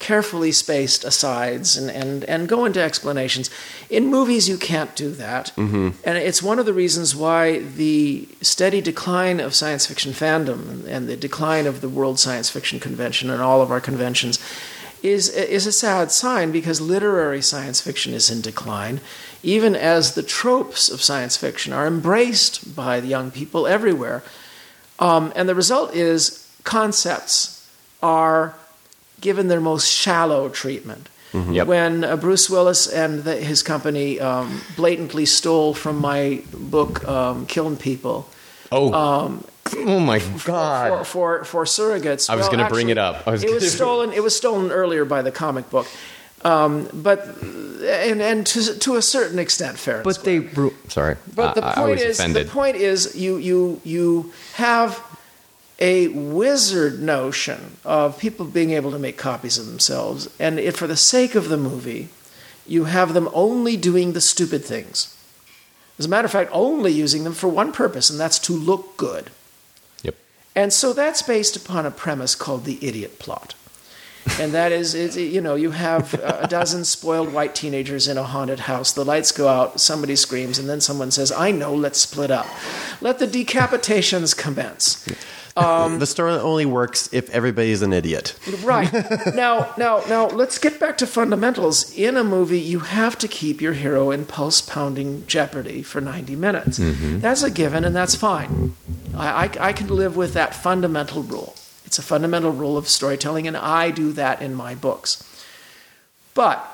carefully spaced asides and, and, and go into explanations. In movies, you can't do that. Mm-hmm. And it's one of the reasons why the steady decline of science fiction fandom and the decline of the World Science Fiction Convention and all of our conventions is, is a sad sign, because literary science fiction is in decline, even as the tropes of science fiction are embraced by the young people everywhere. Um, and the result is concepts are given their most shallow treatment. Mm-hmm. Yep. When uh, Bruce Willis and the, his company um, blatantly stole from my book, um, Killing People. Oh, um, oh my God! For for, for surrogates. I was well, going to bring actually, it up. I was it gonna... was stolen. It was stolen earlier by the comic book, um, but and and to to a certain extent, fair. and But square. they. Sorry, But the I, I point was is, offended. the point is, you you you have a wizard notion of people being able to make copies of themselves, and it, for the sake of the movie, you have them only doing the stupid things. As a matter of fact, only using them for one purpose, and that's to look good. Yep. And so that's based upon a premise called the idiot plot. And that is, is, you know, you have a dozen spoiled white teenagers in a haunted house. The lights go out, somebody screams, and then someone says, I know, let's split up. Let the decapitations commence. Um, the story only works if everybody's an idiot. Right. Now, now, now, let's get back to fundamentals. In a movie, you have to keep your hero in pulse-pounding jeopardy for ninety minutes. Mm-hmm. That's a given, and that's fine. I, I, I can live with that fundamental rule. It's a fundamental rule of storytelling, and I do that in my books. But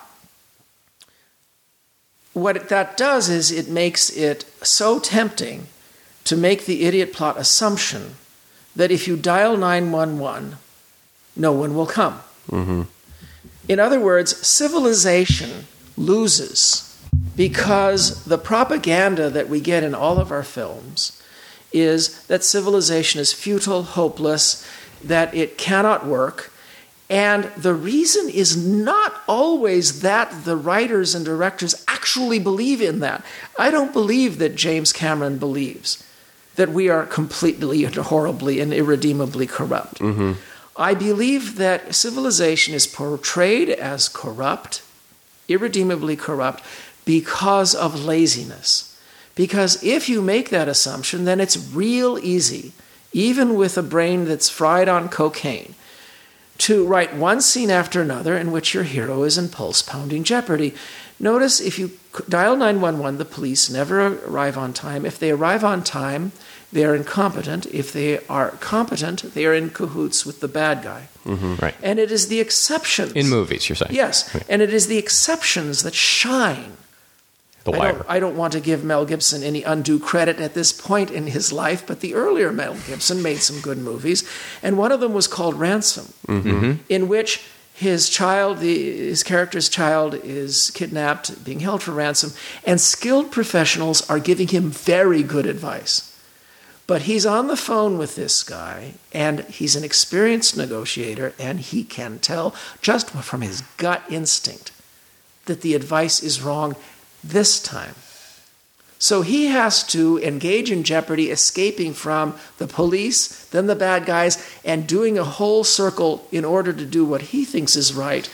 what it, that does is it makes it so tempting to make the idiot plot assumption that if you dial nine one one, no one will come. Mm-hmm. In other words, civilization loses because the propaganda that we get in all of our films is that civilization is futile, hopeless, that it cannot work. And the reason is not always that the writers and directors actually believe in that. I don't believe that James Cameron believes that we are completely and horribly and irredeemably corrupt. Mm-hmm. I believe that civilization is portrayed as corrupt, irredeemably corrupt, because of laziness. Because if you make that assumption, then it's real easy, even with a brain that's fried on cocaine, to write one scene after another in which your hero is in pulse-pounding jeopardy. Notice if you dial nine one one, the police never arrive on time. If they arrive on time, they are incompetent. If they are competent, they are in cahoots with the bad guy. Mm-hmm. Right. And it is the exceptions. In movies, you're saying? Yes. Right. And it is the exceptions that shine. The I Wire. don't, I don't want to give Mel Gibson any undue credit at this point in his life, but the earlier Mel Gibson made some good movies, and one of them was called Ransom, mm-hmm. in which his child, the, his character's child, is kidnapped, being held for ransom, and skilled professionals are giving him very good advice. But he's on the phone with this guy, and he's an experienced negotiator, and he can tell just from his gut instinct that the advice is wrong this time. So he has to engage in jeopardy, escaping from the police, then the bad guys, and doing a whole circle in order to do what he thinks is right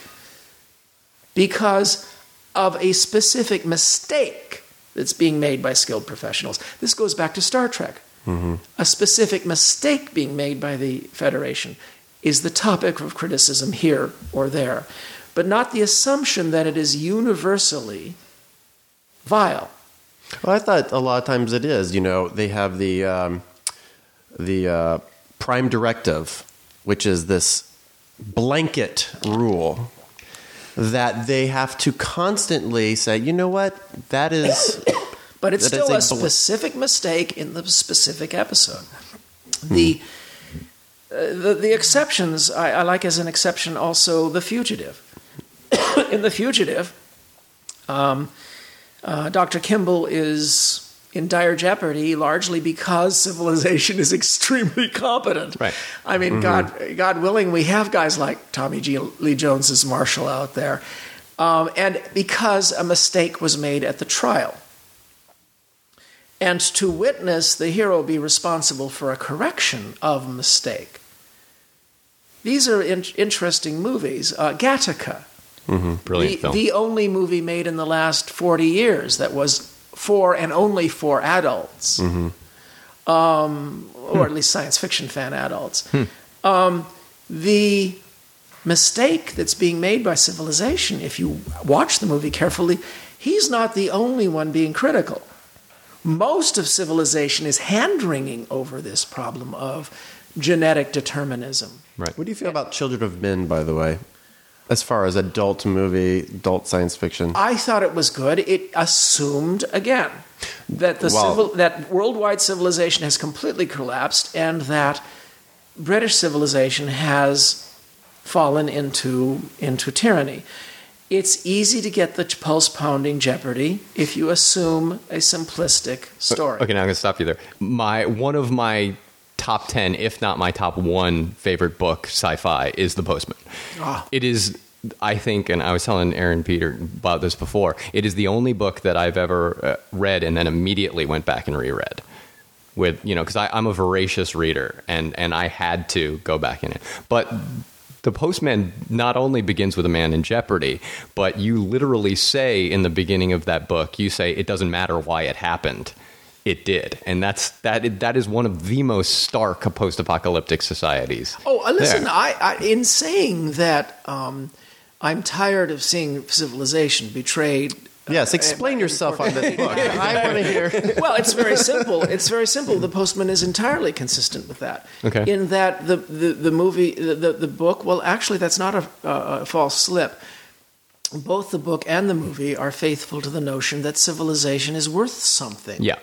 because of a specific mistake that's being made by skilled professionals. This goes back to Star Trek. Mm-hmm. A specific mistake being made by the Federation is the topic of criticism here or there, but not the assumption that it is universally vile. Well, I thought a lot of times it is. You know, they have the um, the uh, prime directive, which is this blanket rule that they have to constantly say, you know what, that is... But it's still a, a bl- specific mistake in the specific episode. The uh, the, the exceptions, I, I like as an exception also The Fugitive. In The Fugitive, um, uh, Doctor Kimball is in dire jeopardy largely because civilization is extremely competent. Right. I mean, mm-hmm. God, God willing, we have guys like Tommy G. Lee Jones's Marshall out there, um, and because a mistake was made at the trial. And to witness the hero be responsible for a correction of mistake, these are in- interesting movies. Uh, Gattaca, Brilliant the, film. the only movie made in the last forty years that was for and only for adults, um, or at least science fiction fan adults. Um, the mistake that's being made by Civilization, if you watch the movie carefully, he's not the only one being critical. Most of Civilization is hand-wringing over this problem of genetic determinism. Right. What do you feel about Children of Men, by the way? As far as adult movie, adult science fiction. I thought it was good. It assumed, again, that the Wow. civil, that worldwide civilization has completely collapsed and that British civilization has fallen into into tyranny. It's easy to get the pulse-pounding Jeopardy if you assume a simplistic story. Okay, now I'm going to stop you there. My one of my top ten, if not my top one favorite book, sci-fi, is The Postman. Ah. It is, I think, and I was telling Aaron Peter about this before, it is the only book that I've ever uh, read and then immediately went back and reread. With, you know, because I'm a voracious reader, and, and I had to go back in it. But The Postman not only begins with a man in jeopardy, but you literally say in the beginning of that book, you say, it doesn't matter why it happened. It did. And that's that. That is one of the most stark post-apocalyptic societies. Oh, uh, listen, there. I, I, in saying that um, I'm tired of seeing civilization betrayed. Yes, explain yourself on this book. I want to hear. Well, it's very simple. It's very simple. The Postman is entirely consistent with that. Okay. In that the, the, the movie, the, the, the book, well, actually, that's not a, a false slip. Both the book and the movie are faithful to the notion that civilization is worth something. Yeah.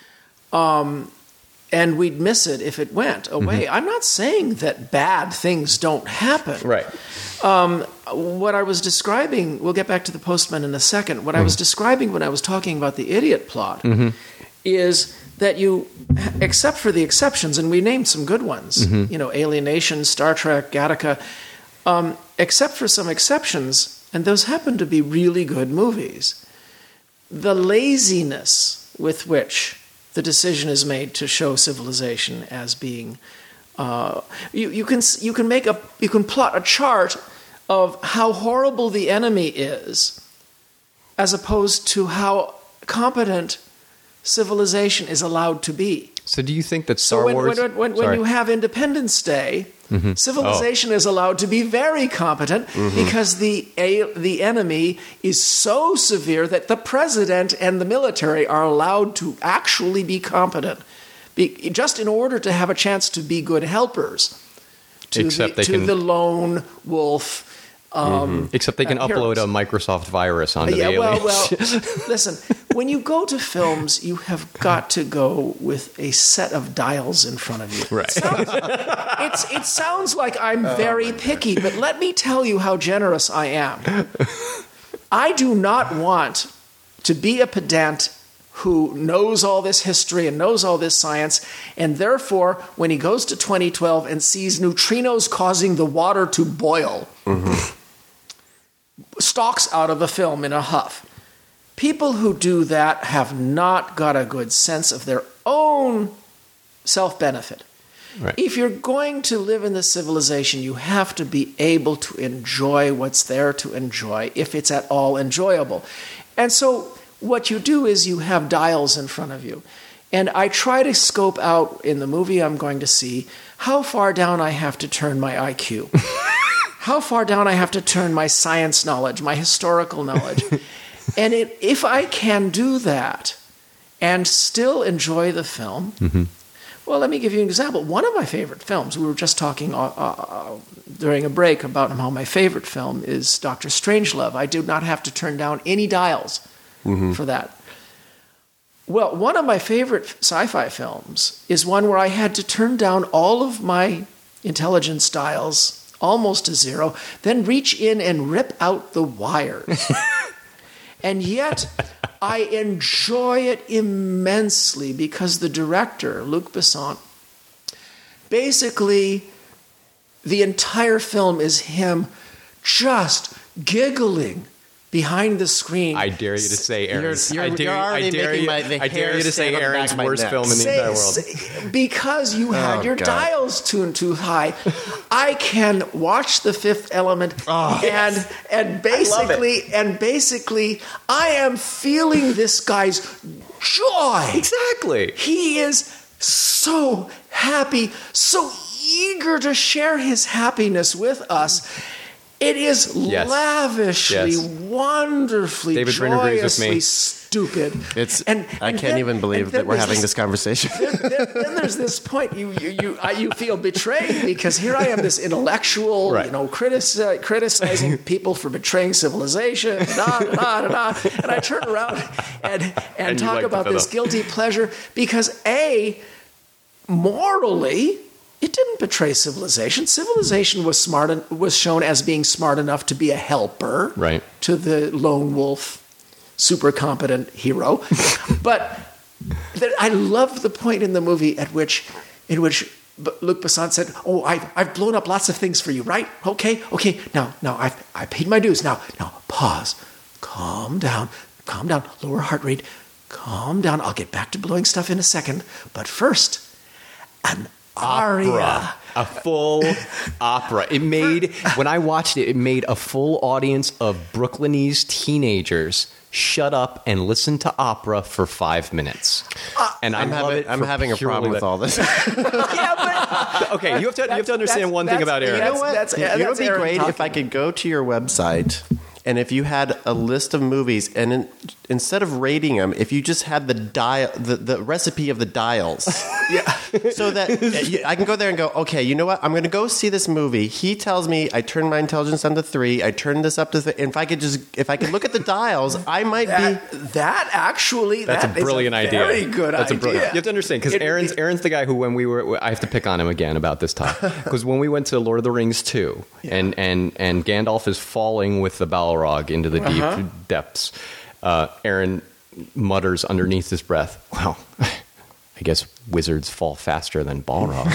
And we'd miss it if it went away. I'm not saying that bad things don't happen. Right. What I was describing, we'll get back to the Postman in a second. What I was describing when I was talking about the idiot plot is that you, except for the exceptions, and we named some good ones, you know, Alienation, Star Trek, Gattaca, um, except for some exceptions, and those happen to be really good movies, the laziness with which the decision is made to show civilization as being uh, you, you can you can make a you can plot a chart of how horrible the enemy is as opposed to how competent civilization is allowed to be. So do you think that Star So when, Wars... when, when, when Sorry. you have Independence Day, civilization is allowed to be very competent because the a, the enemy is so severe that the president and the military are allowed to actually be competent, be, just in order to have a chance to be good helpers to, Except the, they to can- the lone wolf. Um, Except they can uh, upload heroes. a Microsoft virus onto Yeah, the aliens. well, well, listen, when you go to films, you have got to go with a set of dials in front of you. Right. It's, it sounds like I'm very picky, but let me tell you how generous I am. I do not want to be a pedant who knows all this history and knows all this science, and therefore, when he goes to twenty twelve and sees neutrinos causing the water to boil, stalks out of a film in a huff. People who do that have not got a good sense of their own self-benefit. Right. If you're going to live in this civilization, you have to be able to enjoy what's there to enjoy, if it's at all enjoyable. And so what you do is you have dials in front of you. And I try to scope out in the movie I'm going to see how far down I have to turn my I Q. How far down I have to turn my science knowledge, my historical knowledge. And it, if I can do that and still enjoy the film, Mm-hmm. well, let me give you an example. One of my favorite films, we were just talking uh, uh, during a break about how my favorite film is Doctor Strangelove. I do not have to turn down any dials for that. Well, one of my favorite sci-fi films is one where I had to turn down all of my intelligence dials almost to zero, then reach in and rip out the wires. And yet, I enjoy it immensely because the director, Luc Besson, basically, the entire film is him just giggling behind the screen. I dare you to say Aaron's. You're- I you're dare, already I dare making you, my- the I dare hair you to say stand on the back Aaron's of my worst neck. film in the Say- entire world. say- because you had Oh, your God. dials tuned too high. I can watch The Fifth Element Oh, and yes. and basically and basically I am feeling this guy's joy. Exactly. He is so happy, so eager to share his happiness with us. It is Yes. lavishly, Yes. wonderfully, David Brin agrees with joyously me. stupid. It's. And- I and can't then- even believe and then that we're there's having this- this conversation. then, then, then there's this point you you you, I, you feel betrayed because here I am, this intellectual, Right. you know, critici- criticizing people for betraying civilization, da, da, da, da, and I turn around and and, And you talk like the about this fellow. guilty pleasure because a morally. It didn't betray civilization. Civilization was smart en- was shown as being smart enough to be a helper Right. to the lone wolf, super competent hero. But that I love the point in the movie at which, in which B- Luc Besson said, "Oh, I've I've blown up lots of things for you, right? Okay, okay. Now, now I've I paid my dues. Now, now pause, calm down, calm down, lower heart rate, calm down. I'll get back to blowing stuff in a second. But first, an aria." Opera. A full opera. It made, when I watched it, it made a full audience of Brooklynese teenagers shut up and listen to opera for five minutes. And I I'm love having. it. I'm for having a purely problem with that. all this. Yeah, but Okay, you have to, you have to understand That's- one thing that's- about Aaron. you know You know what? That's- you that's know, it'd be Aaron great if talking. I could go to your website and if you had a list of movies and in, instead of rating them, if you just had the dial, the, the recipe of the dials, yeah. so that I can go there and go, okay, you know what? I'm going to go see this movie. He tells me I turn my intelligence down to three. I turn this up to th- and if I could just, if I could look at the dials, I might be. That, that actually, That's that a brilliant is a idea. Very good That's idea. a brilliant. You have to understand because It- Aaron's it- Aaron's the guy who, when we were, I have to pick on him again about this time because when we went to Lord of the Rings two, and and and Gandalf is falling with the Balrog into the deep Uh-huh. depths, uh, Aaron mutters underneath his breath, "Well, I guess wizards fall faster than Balrogs."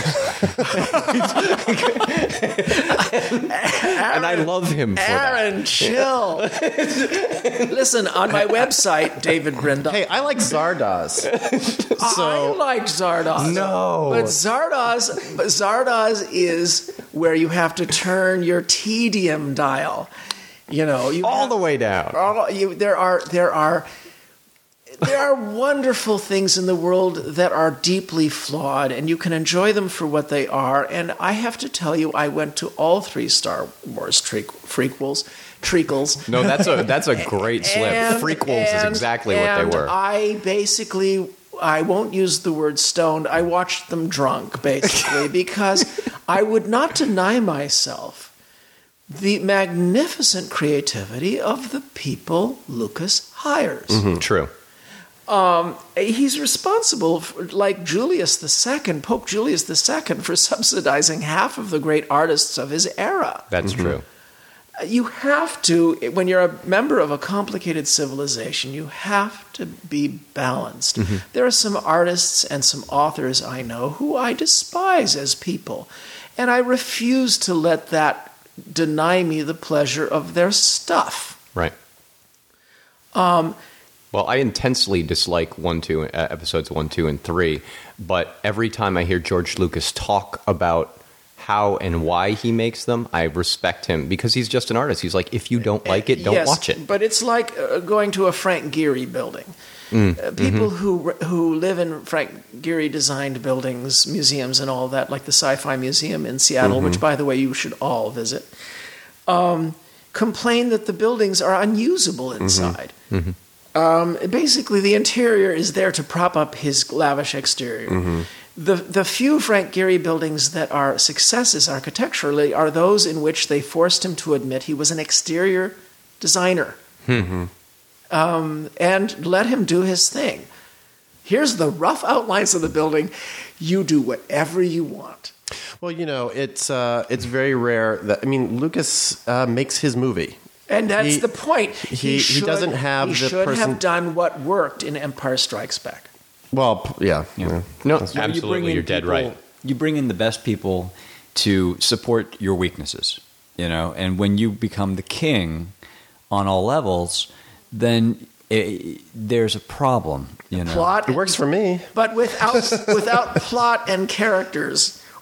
And I love him for that. Aaron, chill. Listen, on my website, David Brindle. Hey, I like Zardoz. I So like Zardoz. No. But Zardoz, but Zardoz is where you have to turn your tedium dial. You know, you All have- the way down. all- you, there are there are there are wonderful things in the world that are deeply flawed, and you can enjoy them for what they are. And I have to tell you, I went to all three Star Wars tre- frequels, treacles. No, that's a that's a great slip. And- Frequels is and- exactly what and they were. I basically, I won't use the word stoned. I watched them drunk, basically, because I would not deny myself the magnificent creativity of the people Lucas hires. True. He's responsible, for, like Julius the Second, Pope Julius the Second, for subsidizing half of the great artists of his era. That's true. You have to, when you're a member of a complicated civilization, you have to be balanced. There are some artists and some authors I know who I despise as people, and I refuse to let that deny me the pleasure of their stuff. Right. Um, well, I intensely dislike one, two, uh, episodes one, two, and three. But every time I hear George Lucas talk about how and why he makes them, I respect him because he's just an artist. He's like, if you don't like it, don't Yes, watch it. But it's like uh, going to a Frank Gehry building. Mm, Uh, people mm-hmm. who who live in Frank Gehry designed buildings, museums, and all that, like the Sci-Fi Museum in Seattle, Mm-hmm. which, by the way, you should all visit, um, complain that the buildings are unusable Mm-hmm. inside. Um, basically, the interior is there to prop up his lavish exterior. Mm-hmm. The the few Frank Gehry buildings that are successes architecturally are those in which they forced him to admit he was an exterior designer, um, and let him do his thing. Here's the rough outlines of the building. You do whatever you want. well, you know, it's uh, it's very rare that I mean, Lucas uh, makes his movie. And that's He- the point. he- he doesn't have He the should person- have done what worked in Empire Strikes Back. Well, p- yeah, yeah. No, You bring absolutely, in you're dead people- right. You bring in the best people to support your weaknesses, you know, and when you become the king on all levels, then it, there's a problem, you know. Plot, It works for me. but without without plot and characters,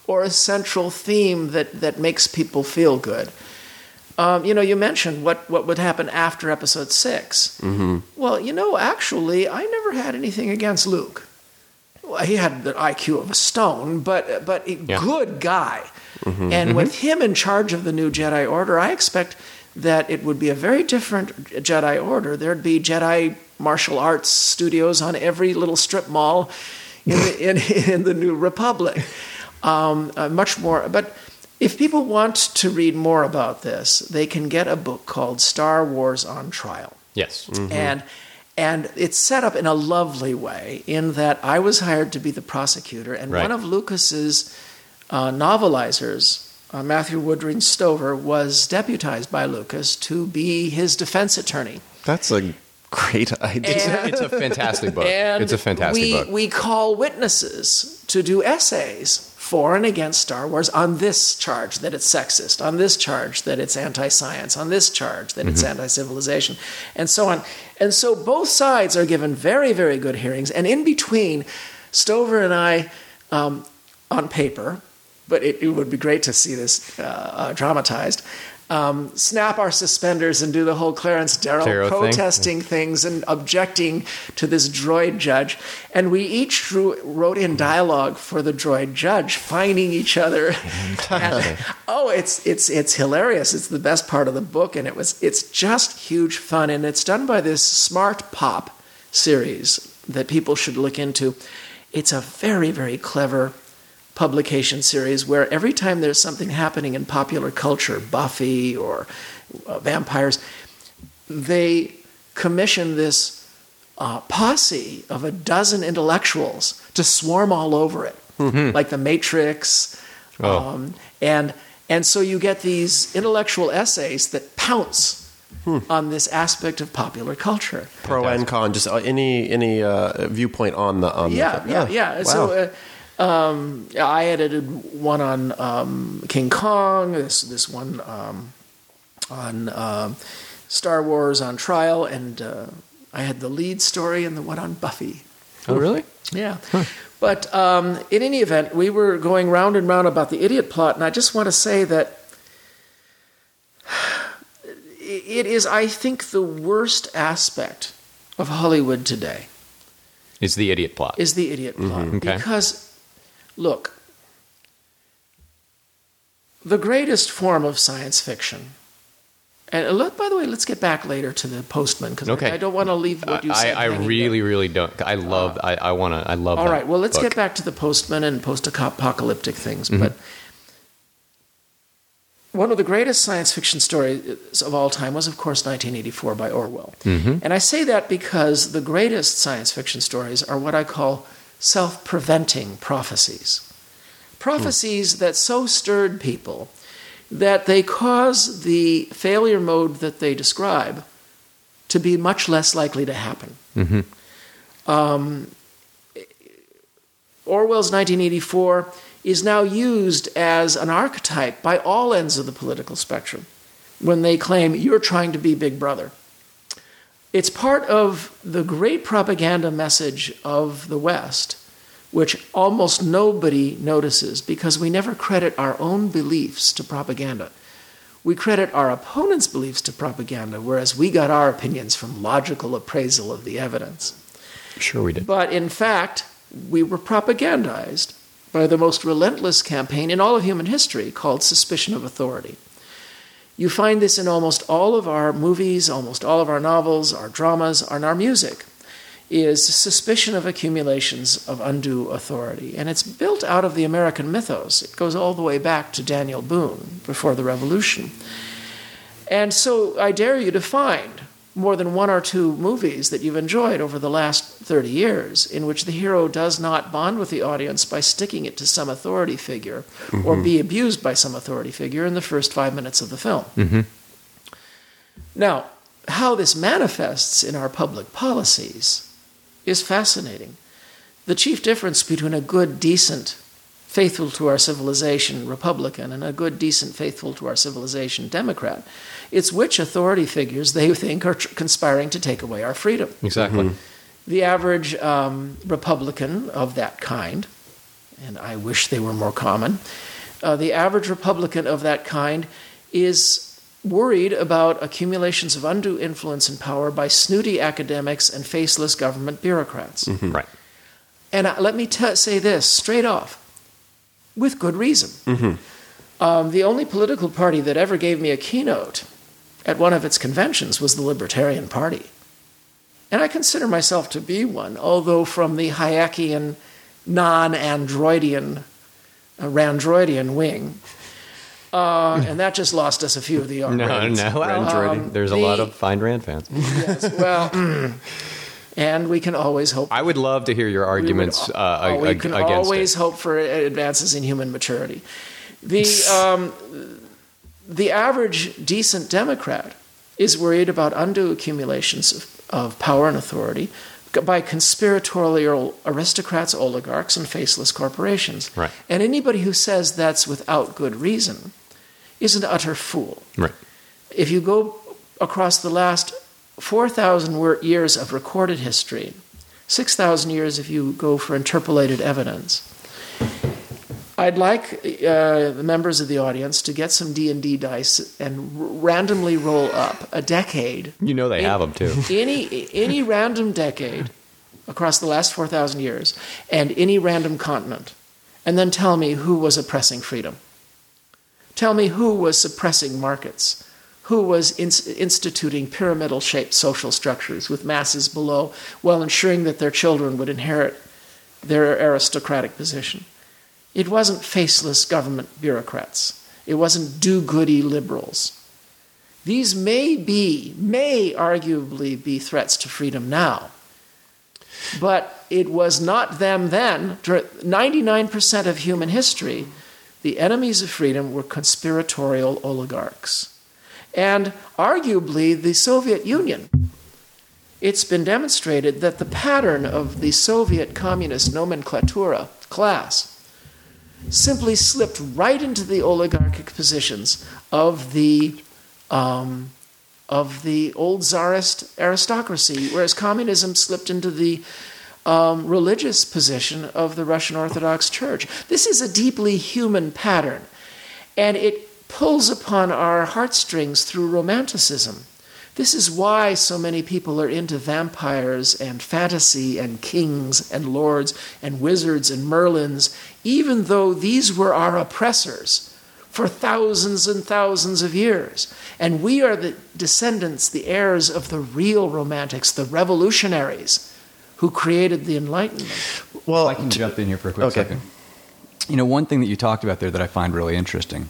or a central theme that, that makes people feel good. Um, you know, you mentioned what, what would happen after episode six. Mm-hmm. Well, you know, actually, I never had anything against Luke. Well, he had the I Q of a stone, but but a Yeah. good guy. Mm-hmm. And with him in charge of the new Jedi Order, I expect that it would be a very different Jedi Order. There'd be Jedi martial arts studios on every little strip mall in the, in, in the New Republic. Um, uh, much more. But if people want to read more about this, they can get a book called Star Wars on Trial. Yes. And and it's set up in a lovely way in that I was hired to be the prosecutor, and Right. one of Lucas's uh, novelizers, uh, Matthew Woodring Stover, was deputized by Lucas to be his defense attorney. That's a great idea. It's a fantastic book. And It's a fantastic we, book. we call witnesses to do essays for and against Star Wars on this charge that it's sexist, on this charge that it's anti-science, on this charge that it's anti-civilization, and so on. And so both sides are given very, very good hearings. And in between, Stover and I, um, on paper, but it, it would be great to see this uh, uh, dramatized, um, snap our suspenders and do the whole Clarence Darrow Darrow thing. protesting things and objecting to this droid judge. And we each drew, wrote in dialogue for the droid judge, fining each other. And, oh, it's it's it's hilarious. It's the best part of the book, and it was it's just huge fun. And it's done by this Smart Pop series that people should look into. It's a very, very clever publication series where every time there's something happening in popular culture, Buffy or uh, vampires, they commission this uh, posse of a dozen intellectuals to swarm all over it, like The Matrix. Oh. Um, and, and so you get these intellectual essays that pounce on this aspect of popular culture. Pro and con, just uh, any any uh, viewpoint on the on Yeah, the, yeah, yeah. Wow. So uh, um, I edited one on um, King Kong. This this one um, on um, Star Wars on Trial, and uh, I had the lead story and the one on Buffy. Oh, really? Yeah. But um, in any event, we were going round and round about the idiot plot, and I just want to say that it is, I think, the worst aspect of Hollywood today It's the idiot plot. is the idiot plot. Okay. Because, look, the greatest form of science fiction, and let, by the way, let's get back later to the Postman, because Okay. I, I don't want to leave what you I, said. I hanging really, there. really don't. I love. I, I want to. I love. All that right, well, let's book. get back to the Postman and post-apocalyptic things. Mm-hmm. But one of the greatest science fiction stories of all time was, of course, nineteen eighty-four by Orwell. Mm-hmm. And I say that because the greatest science fiction stories are what I call self-preventing prophecies. Prophecies that so stirred people that they cause the failure mode that they describe to be much less likely to happen. Mm-hmm. Um, Orwell's nineteen eighty-four is now used as an archetype by all ends of the political spectrum when they claim you're trying to be Big Brother. It's part of the great propaganda message of the West, which almost nobody notices because we never credit our own beliefs to propaganda. We credit our opponents' beliefs to propaganda, whereas we got our opinions from logical appraisal of the evidence. Sure, we did. But in fact, we were propagandized by the most relentless campaign in all of human history called suspicion of authority. You find this in almost all of our movies, almost all of our novels, our dramas, and our music, is suspicion of accumulations of undue authority. And it's built out of the American mythos. It goes all the way back to Daniel Boone before the Revolution. And so I dare you to find more than one or two movies that you've enjoyed over the last thirty years in which the hero does not bond with the audience by sticking it to some authority figure mm-hmm. or be abused by some authority figure in the first five minutes of the film. Mm-hmm. Now, how this manifests in our public policies is fascinating. The chief difference between a good, decent, faithful to our civilization Republican and a good, decent, faithful to our civilization Democrat, it's which authority figures they think are tr- conspiring to take away our freedom. Exactly. Mm-hmm. The average um, Republican of that kind, and I wish they were more common, uh, the average Republican of that kind is worried about accumulations of undue influence and power by snooty academics and faceless government bureaucrats. Mm-hmm. Right. And uh, let me t- say this straight off, with good reason. Mm-hmm. Um, the only political party that ever gave me a keynote at one of its conventions was the Libertarian Party. And I consider myself to be one, although from the Hayekian, non-androidian, uh, Randroidian wing. Uh, and that just lost us a few of the No, upgrades. no. Well, um, There's the, a lot of fine Rand fans. Yes, well, mm, and we can always hope. I would love to hear your arguments we would, uh, oh, we ag- can against always it. hope for advances in human maturity. The um, the average decent Democrat is worried about undue accumulations of, of power and authority by conspiratorial aristocrats, oligarchs, and faceless corporations. Right. And anybody who says that's without good reason is an utter fool. Right. If you go across the last four thousand years of recorded history, six thousand years if you go for interpolated evidence, I'd like uh, the members of the audience to get some D and D dice and r- randomly roll up a decade. You know they in, have them, too. Any, any random decade across the last four thousand years and any random continent, and then tell me who was oppressing freedom. Tell me who was suppressing markets, who was in- instituting pyramidal-shaped social structures with masses below while ensuring that their children would inherit their aristocratic position. It wasn't faceless government bureaucrats. It wasn't do-goody liberals. These may be, may arguably be threats to freedom now, but it was not them then. ninety-nine percent of human history, the enemies of freedom were conspiratorial oligarchs. And arguably, the Soviet Union, it's been demonstrated that the pattern of the Soviet communist nomenclatura class simply slipped right into the oligarchic positions of the um, of the old czarist aristocracy, whereas communism slipped into the um, religious position of the Russian Orthodox Church. This is a deeply human pattern, and it pulls upon our heartstrings through romanticism. This is why so many people are into vampires and fantasy and kings and lords and wizards and Merlins, even though these were our oppressors for thousands and thousands of years. And we are the descendants, the heirs of the real romantics, the revolutionaries who created the Enlightenment. Well, I can jump in here for a quick okay. second. You know, one thing that you talked about there that I find really interesting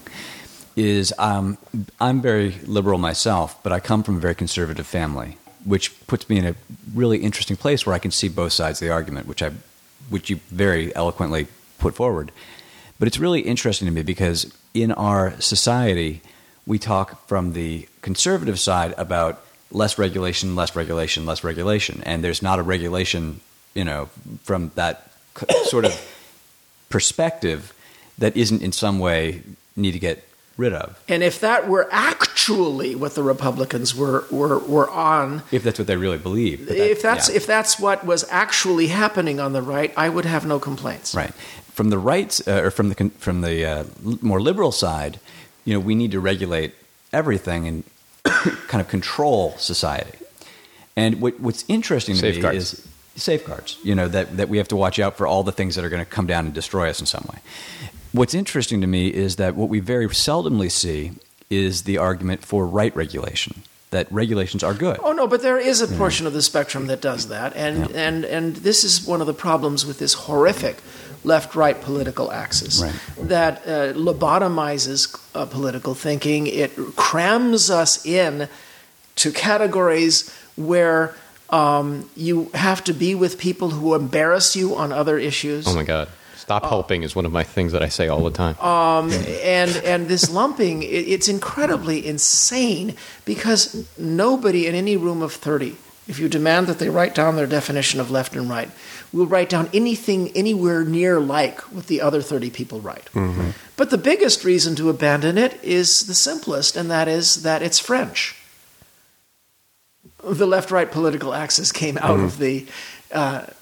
is um, I'm very liberal myself, but I come from a very conservative family, which puts me in a really interesting place where I can see both sides of the argument, which I, which you very eloquently put forward. But it's really interesting to me because in our society, we talk from the conservative side about less regulation, less regulation, less regulation, and there's not a regulation, you know, from that sort of perspective that isn't in some way need to get rid of. And if that were actually what the Republicans were were, were on, if that's what they really believe, that, if that's yeah. if that's what was actually happening on the right, I would have no complaints. Right. From the right, uh, or from the from the uh, more liberal side, you know, we need to regulate everything and kind of control society. And what, what's interesting to Safeguards. me is safeguards. You know, that that we have to watch out for all the things that are going to come down and destroy us in some way. What's interesting to me is that what we very seldomly see is the argument for right regulation, that regulations are good. Oh no, but there is a portion yeah. of the spectrum that does that, and yeah. and and this is one of the problems with this horrific left-right political axis right. that uh, lobotomizes uh, political thinking. It crams us in to categories where um, you have to be with people who embarrass you on other issues. Oh my God. Stop helping is one of my things that I say all the time. Um, and and this lumping, it, it's incredibly insane because nobody in any room of thirty, if you demand that they write down their definition of left and right, will write down anything anywhere near like what the other thirty people write. Mm-hmm. But the biggest reason to abandon it is the simplest, and that is that it's French. The left-right political axis came out mm-hmm. of the... Uh,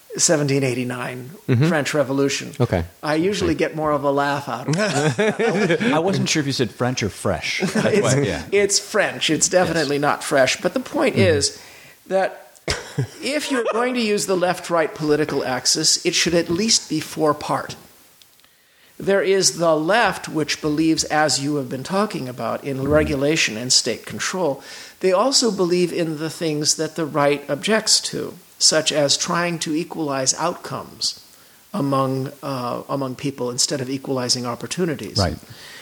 seventeen eighty-nine French Revolution. Okay. I usually get more of a laugh out of it. I wasn't sure if you said French or fresh. That's it's, why, yeah. it's French. It's definitely not fresh. But the point is that if you're going to use the left-right political axis, it should at least be four-part. There is the left, which believes, as you have been talking about, in regulation and state control. They also believe in the things that the right objects to, such as trying to equalize outcomes among uh, among people instead of equalizing opportunities. Right.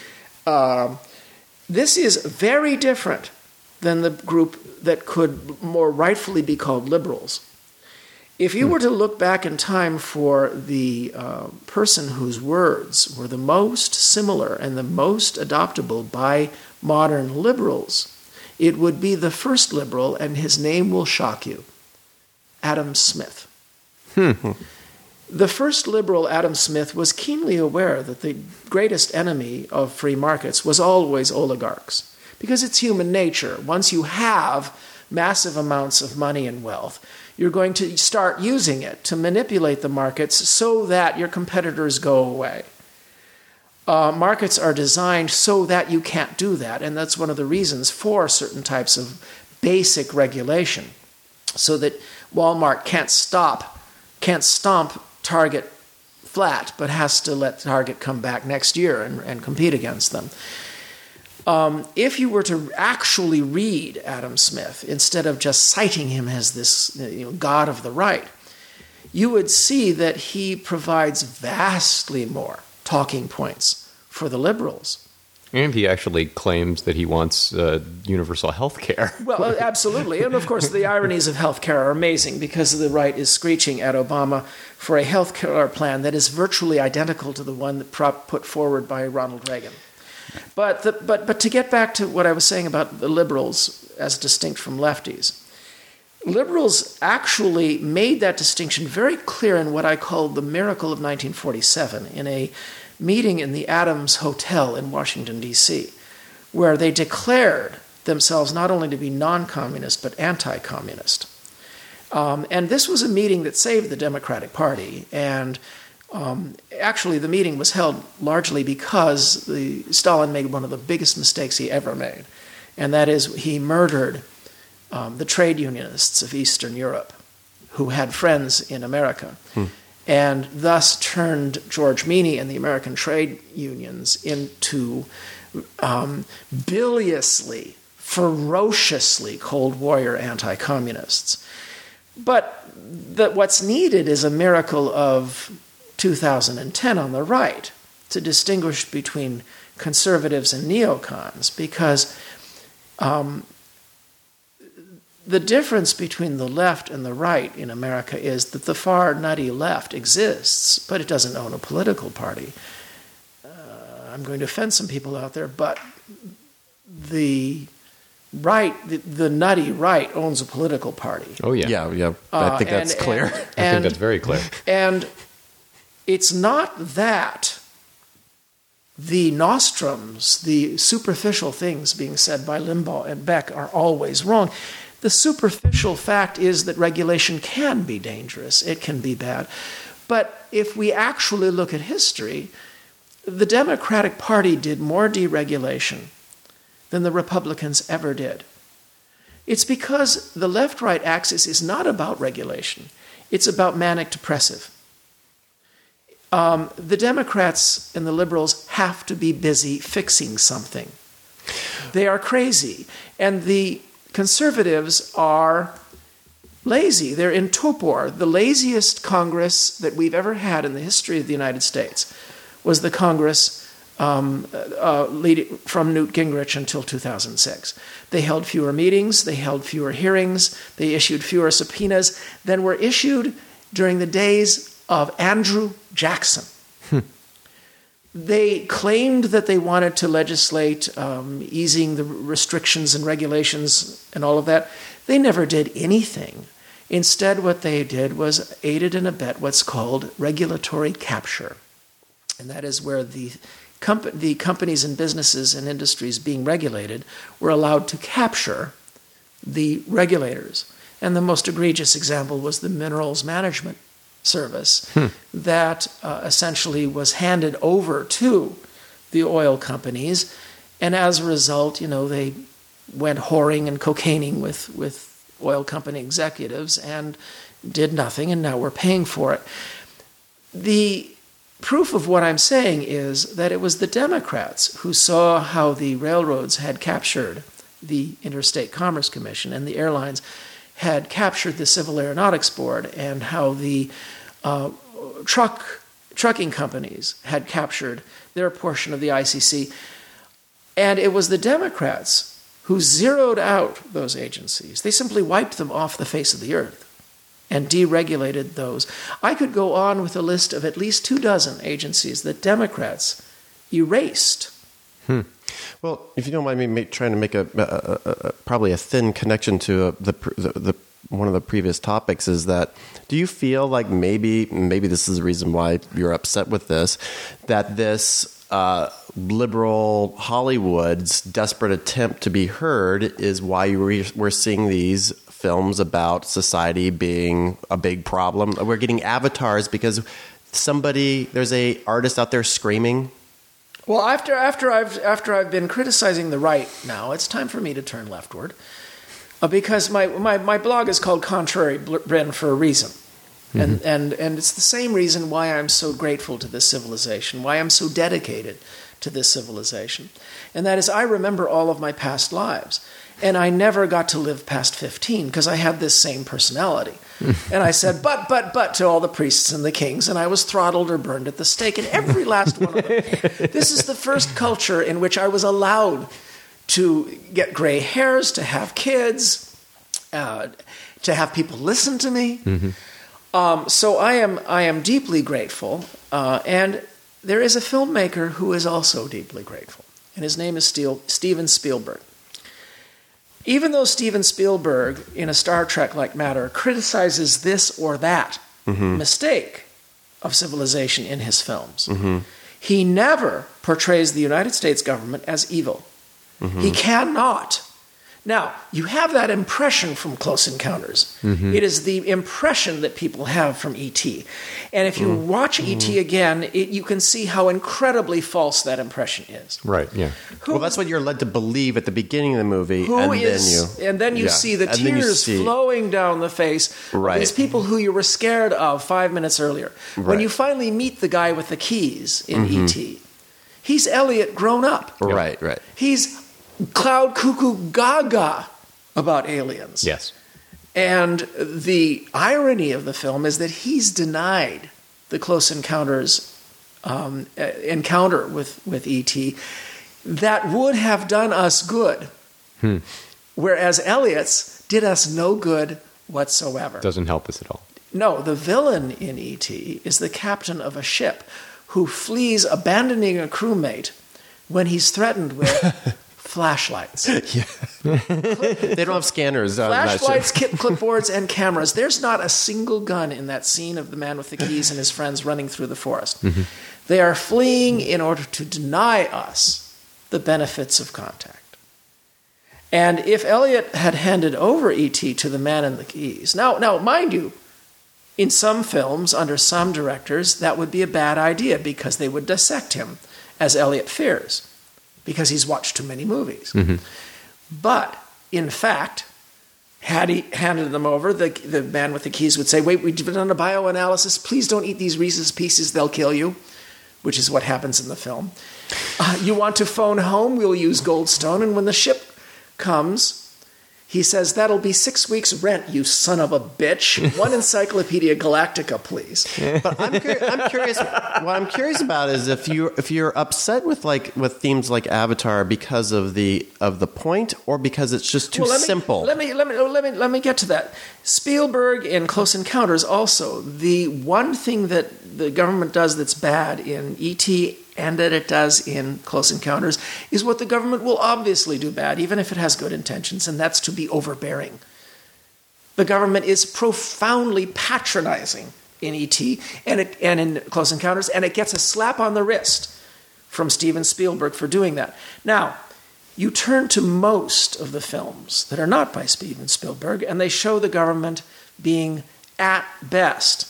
Uh, this is very different than the group that could more rightfully be called liberals. If you were to look back in time for the uh, person whose words were the most similar and the most adoptable by modern liberals, it would be the first liberal, and his name will shock you, Adam Smith. Hmm. The first liberal, Adam Smith, was keenly aware that the greatest enemy of free markets was always oligarchs, because it's human nature. Once you have massive amounts of money and wealth, you're going to start using it to manipulate the markets so that your competitors go away. Uh, markets are designed so that you can't do that, and that's one of the reasons for certain types of basic regulation, so that Walmart can't stop, can't stomp Target flat, but has to let Target come back next year and, and compete against them. Um, if you were to actually read Adam Smith, instead of just citing him as this you know, god of the right, you would see that he provides vastly more talking points for the liberals. And he actually claims that he wants uh, universal health care. Well, absolutely. And of course, the ironies of health care are amazing, because the right is screeching at Obama for a health care plan that is virtually identical to the one that prop put forward by Ronald Reagan. But, the, but, but to get back to what I was saying about the liberals as distinct from lefties, liberals actually made that distinction very clear in what I called the miracle of nineteen forty-seven, in a meeting in the Adams Hotel in Washington, D C, where they declared themselves not only to be non-communist but anti-communist. Um, and this was a meeting that saved the Democratic Party, and Um, actually, the meeting was held largely because the, Stalin made one of the biggest mistakes he ever made, and that is he murdered um, the trade unionists of Eastern Europe who had friends in America, hmm. and thus turned George Meany and the American trade unions into um, biliously, ferociously Cold Warrior anti-communists. But the, what's needed is a miracle of two thousand ten on the right to distinguish between conservatives and neocons, because um, the difference between the left and the right in America is that the far nutty left exists, but it doesn't own a political party. Uh, I'm going to offend some people out there, but the right, the, the nutty right owns a political party. Oh, yeah. Yeah, yeah. Uh, I think that's and, clear. And, I think that's very clear. And it's not that the nostrums, the superficial things being said by Limbaugh and Beck are always wrong. The superficial fact is that regulation can be dangerous. It can be bad. But if we actually look at history, the Democratic Party did more deregulation than the Republicans ever did. It's because the left-right axis is not about regulation. It's about manic depressive. Um, the Democrats and the liberals have to be busy fixing something. They are crazy. And the conservatives are lazy. They're in torpor. The laziest Congress that we've ever had in the history of the United States was the Congress um, uh, leading from Newt Gingrich until two thousand six. They held fewer meetings. They held fewer hearings. They issued fewer subpoenas than were issued during the days of Andrew Jackson. Hmm. They claimed that they wanted to legislate um, easing the restrictions and regulations and all of that. They never did anything. Instead, what they did was aided and abet what's called regulatory capture. And that is where the, comp- the companies and businesses and industries being regulated were allowed to capture the regulators. And the most egregious example was the minerals management service that uh, essentially was handed over to the oil companies, and as a result, you know, they went whoring and cocaining with, with oil company executives and did nothing, and now we're paying for it. The proof of what I'm saying is that it was the Democrats who saw how the railroads had captured the Interstate Commerce Commission and the airlines had captured the Civil Aeronautics Board, and how the uh, truck trucking companies had captured their portion of the I C C. And it was the Democrats who zeroed out those agencies. They simply wiped them off the face of the earth and deregulated those. I could go on with a list of at least two dozen agencies that Democrats erased. Hmm. Well, if you don't mind me make, trying to make a, a, a, a probably a thin connection to a, the, the the one of the previous topics, is that, do you feel like maybe maybe this is the reason why you're upset with this, that this uh, liberal Hollywood's desperate attempt to be heard is why you re- we're seeing these films about society being a big problem? We're getting avatars because somebody, there's a artist out there screaming. Well, after after I've after I've been criticizing the right now, it's time for me to turn leftward, uh, because my, my, my blog is called Contrary Britain for a reason, mm-hmm. and and and it's the same reason why I'm so grateful to this civilization, why I'm so dedicated to this civilization, and that is I remember all of my past lives, and I never got to live past fifteen because I had this same personality. And I said, but, but, but to all the priests and the kings, and I was throttled or burned at the stake, and every last one of them. This is the first culture in which I was allowed to get gray hairs, to have kids, uh, to have people listen to me. Mm-hmm. Um, so I am, I am deeply grateful, uh, and there is a filmmaker who is also deeply grateful, and his name is Steel, Steven Spielberg. Even though Steven Spielberg, in a Star Trek-like matter, criticizes this or that mm-hmm. mistake of civilization in his films, mm-hmm. he never portrays the United States government as evil. Mm-hmm. He cannot. Now, you have that impression from Close Encounters. Mm-hmm. It is the impression that people have from E T. And if you mm-hmm. watch E T again, it, you can see how incredibly false that impression is. Right, yeah. Who, well, that's what you're led to believe at the beginning of the movie. Who and is, then you, and then you yeah. see the and tears see, flowing down the face right. of these people who you were scared of five minutes earlier. Right. When you finally meet the guy with the keys in mm-hmm. E T, he's Elliot grown up. Right, right. He's cloud cuckoo gaga about aliens. Yes. And the irony of the film is that he's denied the Close Encounters um, encounter with, with E T that would have done us good, hmm. whereas Elliot's did us no good whatsoever. Doesn't help us at all. No, the villain in E T is the captain of a ship who flees, abandoning a crewmate when he's threatened with flashlights. Yeah. They don't have scanners. Uh, Flashlights, kit clipboards, and cameras. There's not a single gun in that scene of the man with the keys and his friends running through the forest. Mm-hmm. They are fleeing in order to deny us the benefits of contact. And if Elliot had handed over E T to the man in the keys, now, now, mind you, in some films, under some directors, that would be a bad idea because they would dissect him, as Elliot fears, because he's watched too many movies. Mm-hmm. But, in fact, had he handed them over, the, the man with the keys would say, wait, we've done a bioanalysis. Please don't eat these Reese's Pieces. They'll kill you, which is what happens in the film. Uh, you want to phone home? We'll use Goldstone. And when the ship comes, he says, that'll be six weeks' rent, you son of a bitch. One Encyclopedia Galactica, please. But I'm, cur- I'm curious. What I'm curious about is if you if you're upset with like with themes like Avatar because of the of the point, or because it's just too well, let me, simple. Let me let me let me let me get to that. Spielberg in Close Encounters also, the one thing that the government does that's bad in E T and that it does in Close Encounters is what the government will obviously do bad, even if it has good intentions, and that's to be overbearing. The government is profoundly patronizing in E T and, it, and in Close Encounters, and it gets a slap on the wrist from Steven Spielberg for doing that. Now, you turn to most of the films that are not by Steven Spielberg, and they show the government being, at best,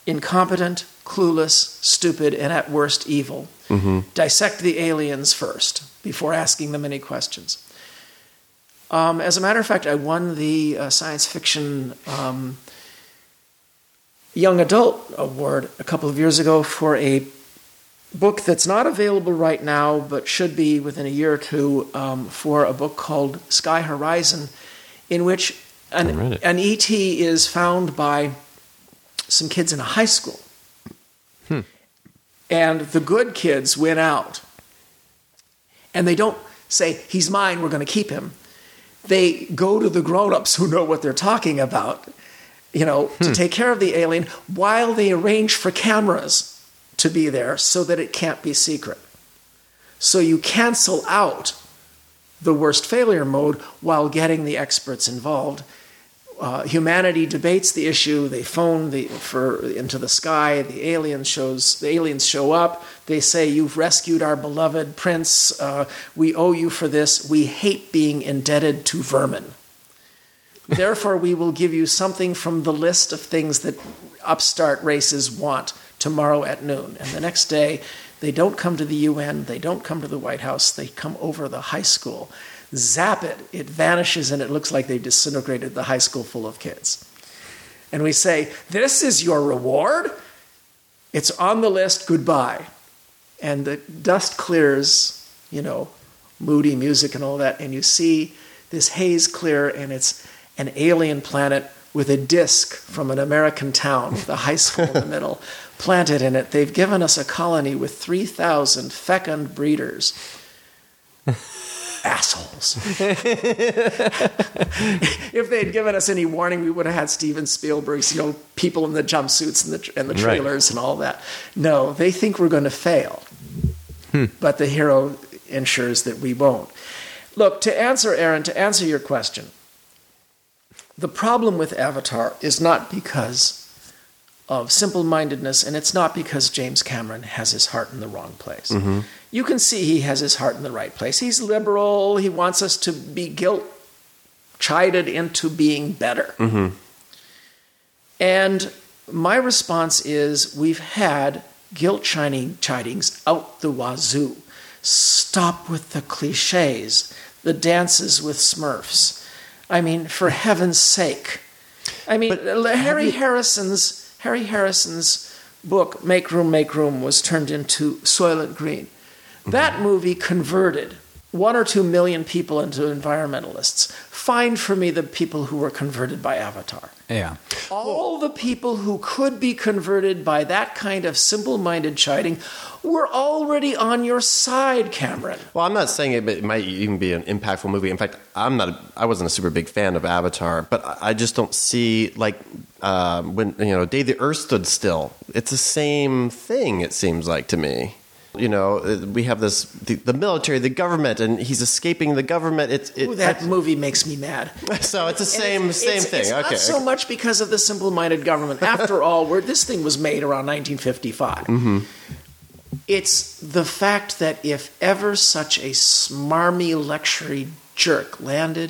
incompetent, clueless, stupid, and at worst evil. Mm-hmm. Dissect the aliens first before asking them any questions. Um, as a matter of fact, I won the uh, science fiction um, young adult award a couple of years ago for a book that's not available right now, but should be within a year or two, um, for a book called Sky Horizon, in which an, an E T is found by some kids in a high school. Hmm. And the good kids win out. And they don't say, he's mine, we're going to keep him. They go to the grown-ups who know what they're talking about, you know, hmm. to take care of the alien while they arrange for cameras to be there so that it can't be secret. So you cancel out the worst failure mode while getting the experts involved. Uh, humanity debates the issue. They phone the, for into the sky. The aliens shows. The aliens show up. They say, "You've rescued our beloved prince. Uh, we owe you for this. We hate being indebted to vermin. Therefore, we will give you something from the list of things that upstart races want tomorrow at noon." And the next day, they don't come to the U N. They don't come to the White House. They come over the high school. Zap it, it vanishes, and it looks like they've disintegrated the high school full of kids. And we say, "This is your reward? It's on the list, goodbye." And the dust clears, you know, moody music and all that, and you see this haze clear, and it's an alien planet with a disc from an American town with a high school in the middle planted in it. They've given us a colony with three thousand fecund breeders. Assholes. If they'd given us any warning, we would have had Steven Spielberg's, you know, people in the jumpsuits and the, and the trailers, right, and all that. No, they think we're going to fail. Hmm. But the hero ensures that we won't. Look, to answer, Aaron, to answer your question, the problem with Avatar is not because of simple-mindedness, and it's not because James Cameron has his heart in the wrong place. Mm-hmm. You can see he has his heart in the right place. He's liberal. He wants us to be guilt-chided into being better. Mm-hmm. And my response is, we've had guilt-chidings out the wazoo. Stop with the cliches, the dances with Smurfs. I mean, for heaven's sake. I mean, but Harry you... Harrison's Harry Harrison's book, Make Room, Make Room, was turned into Soylent Green. Mm-hmm. That movie converted one or two million people into environmentalists. Find for me the people who were converted by Avatar. Yeah. All the people who could be converted by that kind of simple-minded chiding were already on your side, Cameron. Well, I'm not saying it, but it might even be an impactful movie. In fact, I'm not. A, I wasn't a super big fan of Avatar, but I just don't see, like, uh, when, you know, Day the Earth Stood Still. It's the same thing, it seems like to me. You know, we have this, the, the military, the government, and he's escaping the government. It's, it, Ooh, that movie makes me mad. So it's the same it's, same it's, thing. It's okay. not so much because of the simple-minded government. After all, where this thing was made around nineteen fifty-five. Mm-hmm. It's the fact that if ever such a smarmy, lectury jerk landed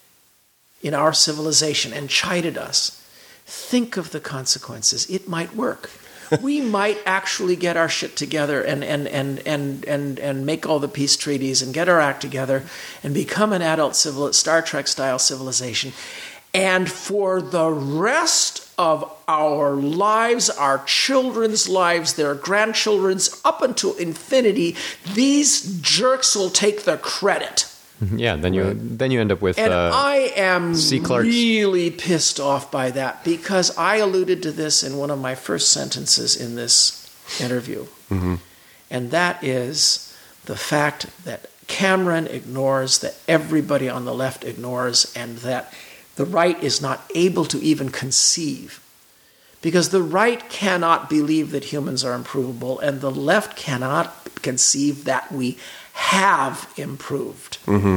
in our civilization and chided us, think of the consequences. It might work. We might actually get our shit together and, and, and, and, and, and make all the peace treaties and get our act together and become an adult civil, Star Trek-style civilization. And for the rest of our lives, our children's lives, their grandchildren's, up until infinity, these jerks will take the credit. Yeah, then you then you end up with. And uh, I am C. Clarke's. really pissed off by that, because I alluded to this in one of my first sentences in this interview. Mm-hmm. And that is the fact that Cameron ignores, that everybody on the left ignores, and that the right is not able to even conceive. Because the right cannot believe that humans are improvable, and the left cannot conceive that we have improved. Mm-hmm.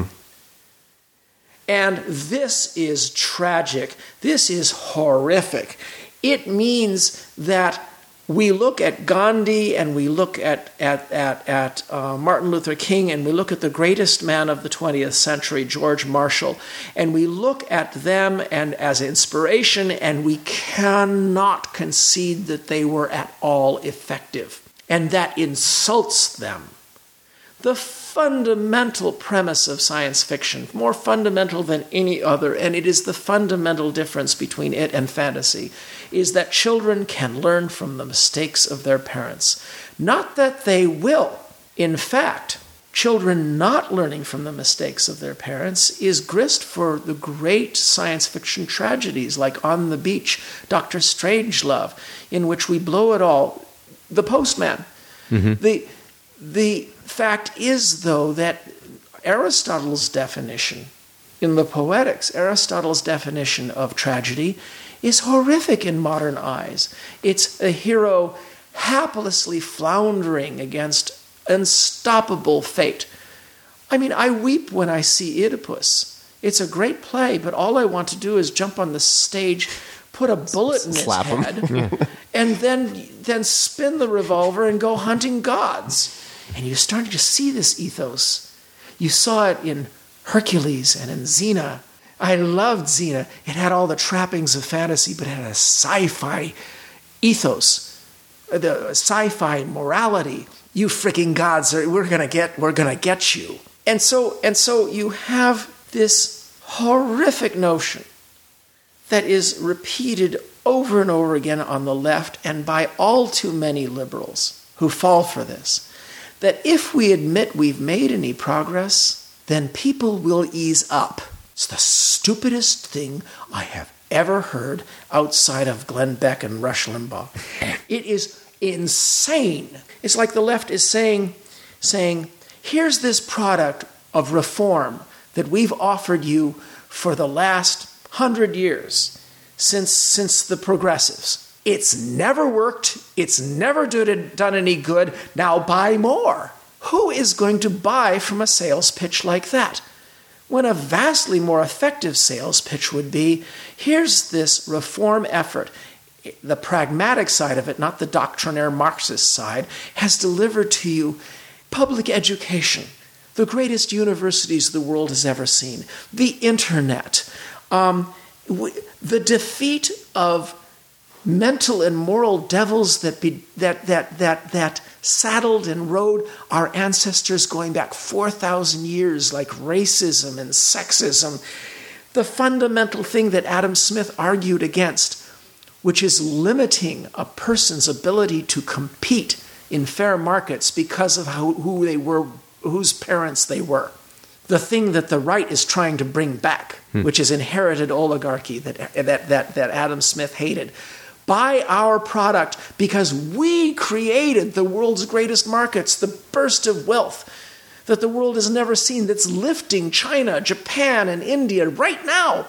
And this is tragic. This is horrific. It means that we look at Gandhi and we look at at at, at uh, Martin Luther King, and we look at the greatest man of the twentieth century, George Marshall, and we look at them and as inspiration, and we cannot concede that they were at all effective, and that insults them. The fundamental premise of science fiction, more fundamental than any other, and it is the fundamental difference between it and fantasy, is that children can learn from the mistakes of their parents. Not that they will. In fact, children not learning from the mistakes of their parents is grist for the great science fiction tragedies like On the Beach, Doctor Strangelove, in which we blow it all. The Postman. Mm-hmm. The, the fact is, though, that Aristotle's definition in the Poetics, Aristotle's definition of tragedy is horrific in modern eyes. It's a hero haplessly floundering against unstoppable fate. I mean, I weep when I see Oedipus. It's a great play, but all I want to do is jump on the stage, put a bullet in his Slap him. head, and then then spin the revolver and go hunting gods. And you're starting to see this ethos. You saw it in Hercules and in Xena. I loved Xena. It had all the trappings of fantasy, but it had a sci-fi ethos, the sci-fi morality. You freaking gods, are, we're gonna get, we're gonna get you. And so, and so you have this horrific notion that is repeated over and over again on the left and by all too many liberals who fall for this, that if we admit we've made any progress, then people will ease up. It's the stupidest thing I have ever heard outside of Glenn Beck and Rush Limbaugh. It is insane. It's like the left is saying, saying, here's this product of reform that we've offered you for the last hundred years, since, since the progressives. It's never worked. It's never done any good. Now buy more. Who is going to buy from a sales pitch like that? When a vastly more effective sales pitch would be, here's this reform effort. The pragmatic side of it, not the doctrinaire Marxist side, has delivered to you public education, the greatest universities the world has ever seen, the internet, um, the defeat of mental and moral devils that be, that that that that saddled and rode our ancestors going back four thousand years, like racism and sexism. The fundamental thing that Adam Smith argued against, which is limiting a person's ability to compete in fair markets because of how, who they were, whose parents they were. The thing that the right is trying to bring back, hmm. which is inherited oligarchy that that that that Adam Smith hated. Buy our product because we created the world's greatest markets, the burst of wealth that the world has never seen, that's lifting China, Japan, and India right now.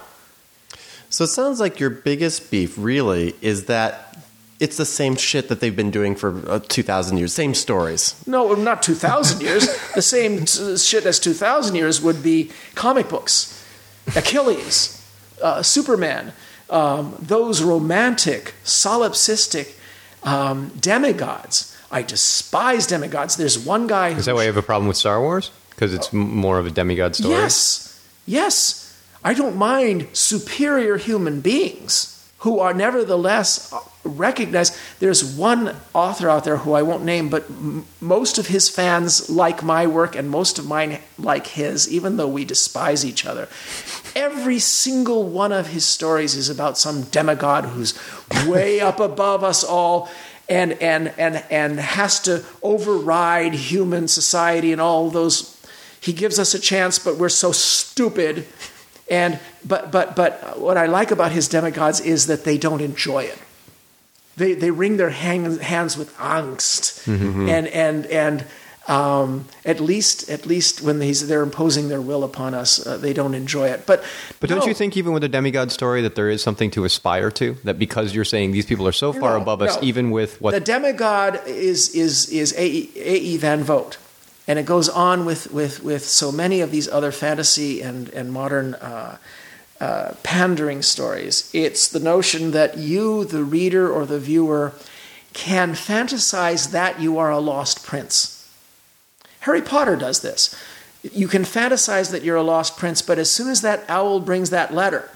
So it sounds like your biggest beef really is that it's the same shit that they've been doing for uh, two thousand years, same stories. No, not two thousand years. The same t- shit as two thousand years would be comic books, Achilles, uh, Superman, Um, those romantic, solipsistic um, demigods. I despise demigods. There's one guy who... Is that why you have a problem with Star Wars? Because it's m- more of a demigod story? Yes. Yes. I don't mind superior human beings who are nevertheless recognized. There's one author out there who I won't name, but m- most of his fans like my work and most of mine like his, even though we despise each other. Every single one of his stories is about some demigod who's way up above us all and and and and has to override human society and all those. He gives us a chance, but we're so stupid. And but but but what I like about his demigods is that they don't enjoy it. They they wring their hang, hands with angst, mm-hmm. and and and um, at least at least when he's they're imposing their will upon us, uh, they don't enjoy it. But but no, don't you think even with a demigod story that there is something to aspire to? That because you're saying these people are so far no, above us, no. even with what the demigod is is is A E Van Vogt. And it goes on with, with, with so many of these other fantasy and, and modern uh, uh, pandering stories. It's the notion that you, the reader or the viewer, can fantasize that you are a lost prince. Harry Potter does this. You can fantasize that you're a lost prince, but as soon as that owl brings that letter,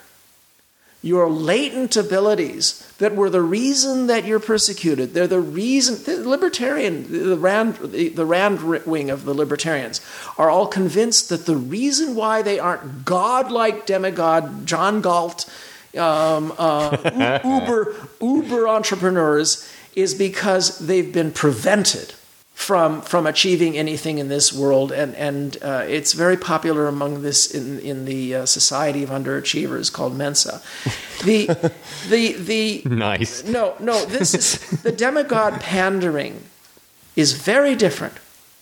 your latent abilities that were the reason that you're persecuted, they're the reason, the libertarian, the Rand, the Rand wing of the libertarians are all convinced that the reason why they aren't godlike demigod John Galt, um, uh, uber, uber entrepreneurs is because they've been prevented from from achieving anything in this world, and and uh, it's very popular among this in in the uh, society of underachievers called Mensa. The the the Nice. No, no, this is the demigod pandering is very different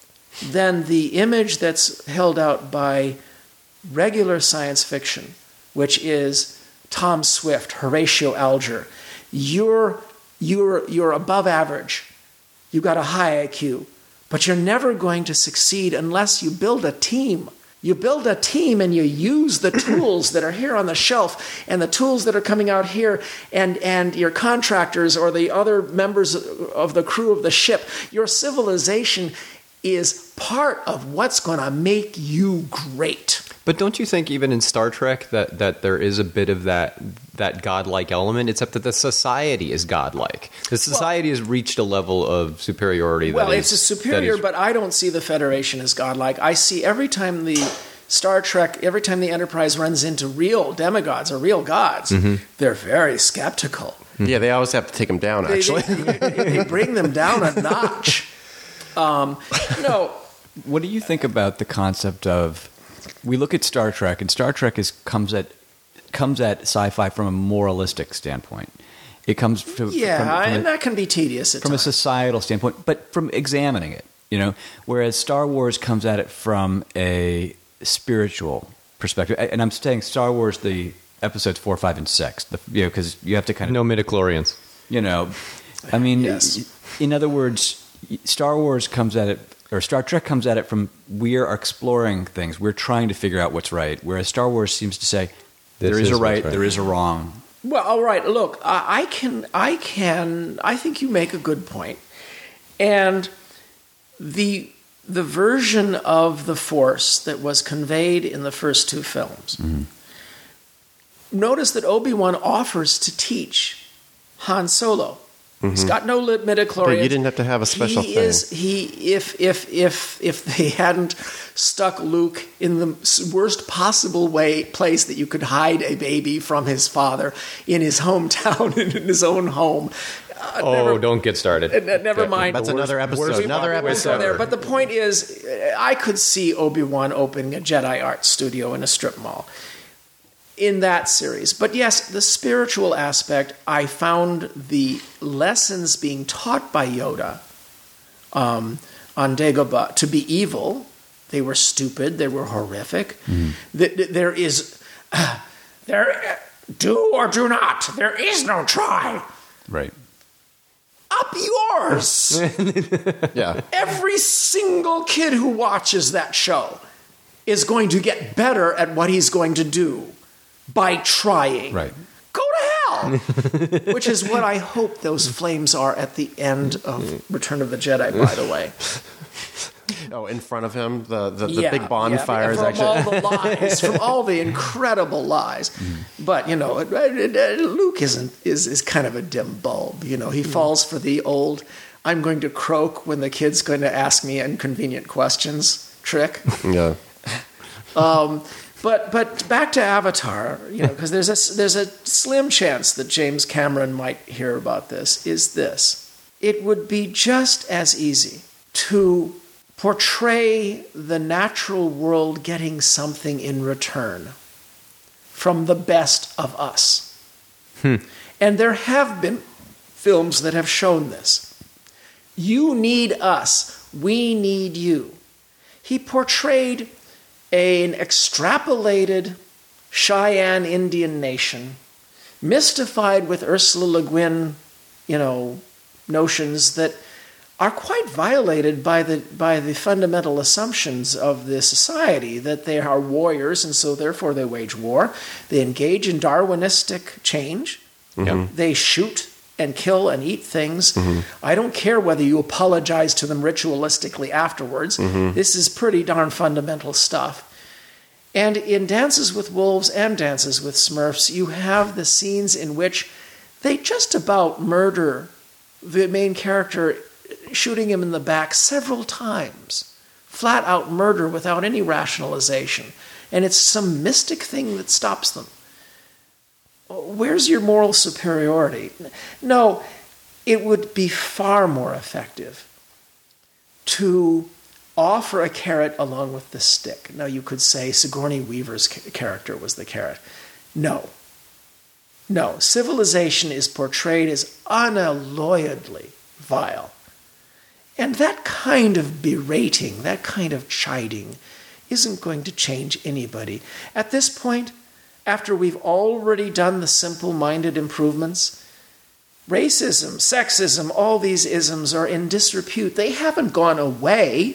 than the image that's held out by regular science fiction, which is Tom Swift, Horatio Alger. You're you're you're above average. You got a high I Q, but you're never going to succeed unless you build a team. You build a team and you use the tools that are here on the shelf and the tools that are coming out here, and, and your contractors or the other members of the crew of the ship. Your civilization is part of what's going to make you great. But don't you think even in Star Trek that, that there is a bit of that that godlike element, except that the society is godlike? The society well, has reached a level of superiority. Well, that it's is, a superior, is, but I don't see the Federation as godlike. I see every time the Star Trek, every time the Enterprise runs into real demigods or real gods, mm-hmm. they're very skeptical. Yeah, they always have to take them down, actually. They, they, they bring them down a notch. Um, no. What do you think about the concept of, we look at Star Trek, and Star Trek is comes at comes at sci-fi from a moralistic standpoint. It comes to, yeah, from, from and a, that can be tedious at from times. a societal standpoint, but from examining it, you know. Whereas Star Wars comes at it from a spiritual perspective, and I'm saying Star Wars, the episodes four, five, and six, the, you know, because you have to kind of no midichlorians, you know. I mean, yes. In other words, Star Wars comes at it. Or Star Trek comes at it from, we're exploring things. We're trying to figure out what's right. Whereas Star Wars seems to say, there this is, is a right, right, there is a wrong. Well, all right. Look, I can, I can, I think you make a good point. And the the version of the Force that was conveyed in the first two films. Mm-hmm. Notice that Obi-Wan offers to teach Han Solo. Mm-hmm. He's got no midichlorians. But you didn't have to have a special he thing. Is, he if if if if they hadn't stuck Luke in the worst possible way place that you could hide a baby from his father in his hometown in his own home. Uh, oh, never, don't get started. Uh, never mind. That's another episode. Worst, another episode. There. But the point is, I could see Obi-Wan opening a Jedi art studio in a strip mall in that series. But yes, the spiritual aspect, I found the lessons being taught by Yoda um, on Dagobah to be evil. They were stupid. They were horrific. Mm. There is, uh, there, do or do not. There is no try. Right. Up yours. Yeah. Every single kid who watches that show is going to get better at what he's going to do by trying. Right. Go to hell! Which is what I hope those flames are at the end of Return of the Jedi, by the way. Oh, in front of him, the the, the yeah, big bonfire yeah, is from actually all the lies, from all the incredible lies. Mm-hmm. But you know, it, it, it, Luke isn't is is kind of a dim bulb. You know, he mm-hmm. falls for the old "I'm going to croak when the kid's going to ask me inconvenient questions" trick. Yeah. um, but but back to Avatar, you know, because there's a there's a slim chance that James Cameron might hear about this. Is this? It would be just as easy to portray the natural world getting something in return from the best of us. Hmm. And there have been films that have shown this. You need us. We need you. He portrayed an extrapolated Cheyenne Indian nation, mystified with Ursula Le Guin, you know, notions that are quite violated by the by the fundamental assumptions of the society, that they are warriors and so therefore they wage war. They engage in Darwinistic change. Mm-hmm. They shoot and kill and eat things. Mm-hmm. I don't care whether you apologize to them ritualistically afterwards. Mm-hmm. This is pretty darn fundamental stuff. And in Dances with Wolves and Dances with Smurfs, you have the scenes in which they just about murder the main character, shooting him in the back several times. Flat out murder without any rationalization. And it's some mystic thing that stops them. Where's your moral superiority? No, it would be far more effective to offer a carrot along with the stick. Now, you could say Sigourney Weaver's character was the carrot. No. No. Civilization is portrayed as unalloyedly vile. And that kind of berating, that kind of chiding, isn't going to change anybody. At this point, after we've already done the simple-minded improvements, racism, sexism, all these isms are in disrepute. They haven't gone away.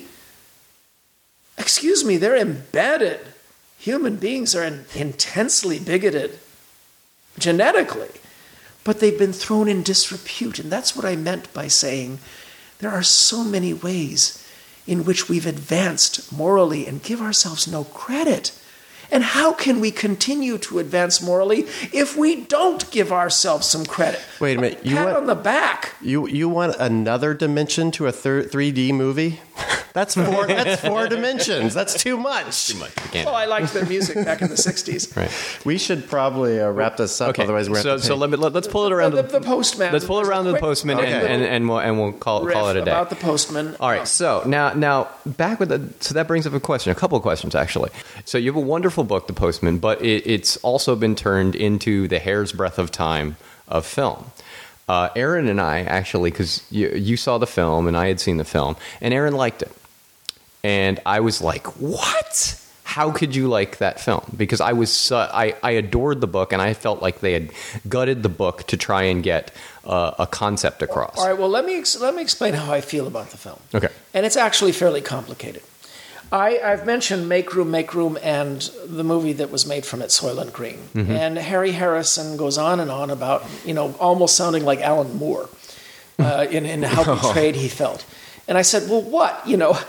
Excuse me, they're embedded. Human beings are in, intensely bigoted, genetically. But they've been thrown in disrepute, and that's what I meant by saying there are so many ways in which we've advanced morally and give ourselves no credit. And how can we continue to advance morally if we don't give ourselves some credit? Wait a minute. You pat want, on the back. You you want another dimension to a thir- three D movie? That's four. That's four dimensions. That's too much. Too much. Oh, I liked their music back in the sixties. Right. We should probably uh, wrap this up. Okay. Otherwise, we're so so let me let, let's pull it around the, the, the, the postman. Let's pull it around to the postman okay. and, and and we'll and we'll call call it a day. About the postman. All right. So now now back with the so that brings up a question, a couple of questions actually. So you have a wonderful book, The Postman, but it, it's also been turned into the hair's breadth of time of film. Uh, Aaron and I actually, because you, you saw the film and I had seen the film, and Aaron liked it. And I was like, what? How could you like that film? Because I was, uh, I, I adored the book, and I felt like they had gutted the book to try and get uh, a concept across. All right, well, let me ex- let me explain how I feel about the film. Okay. And it's actually fairly complicated. I, I've mentioned Make Room, Make Room, and the movie that was made from it, Soylent Green. Mm-hmm. And Harry Harrison goes on and on about, you know, almost sounding like Alan Moore uh, in, in how betrayed he felt. And I said, well, what? You know,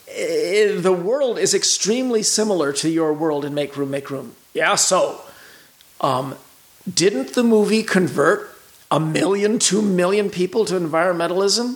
the world is extremely similar to your world in Make Room, Make Room. Yeah, so um, didn't the movie convert a million, two million people to environmentalism?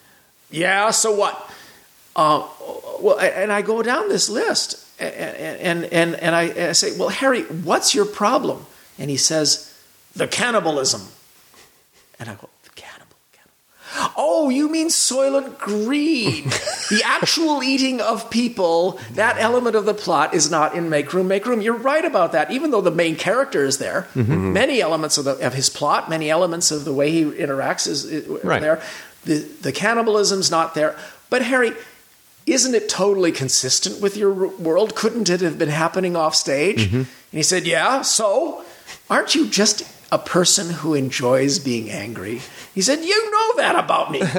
Yeah, so what? Uh, well, and I go down this list, and and and, and I, I say, well, Harry, what's your problem? And he says, the cannibalism. And I go, cannibal, cannibal. Oh, you mean Soylent Green. The actual eating of people, that element of the plot is not in Make Room, Make Room. You're right about that. Even though the main character is there, mm-hmm. many elements of, the, of his plot, many elements of the way he interacts is, is right. there. The, the cannibalism's not there. But Harry, isn't it totally consistent with your world? Couldn't it have been happening off stage? Mm-hmm. And he said, yeah, so aren't you just a person who enjoys being angry? He said, you know that about me,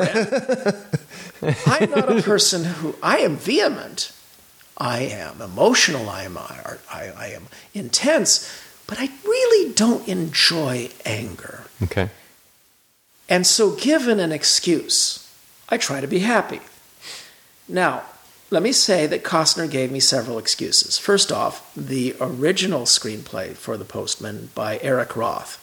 Fred. I'm not a person who, I am vehement. I am emotional. I am, I, I, I am intense. But I really don't enjoy anger. Okay. And so given an excuse, I try to be happy. Now, let me say that Costner gave me several excuses. First off, the original screenplay for The Postman by Eric Roth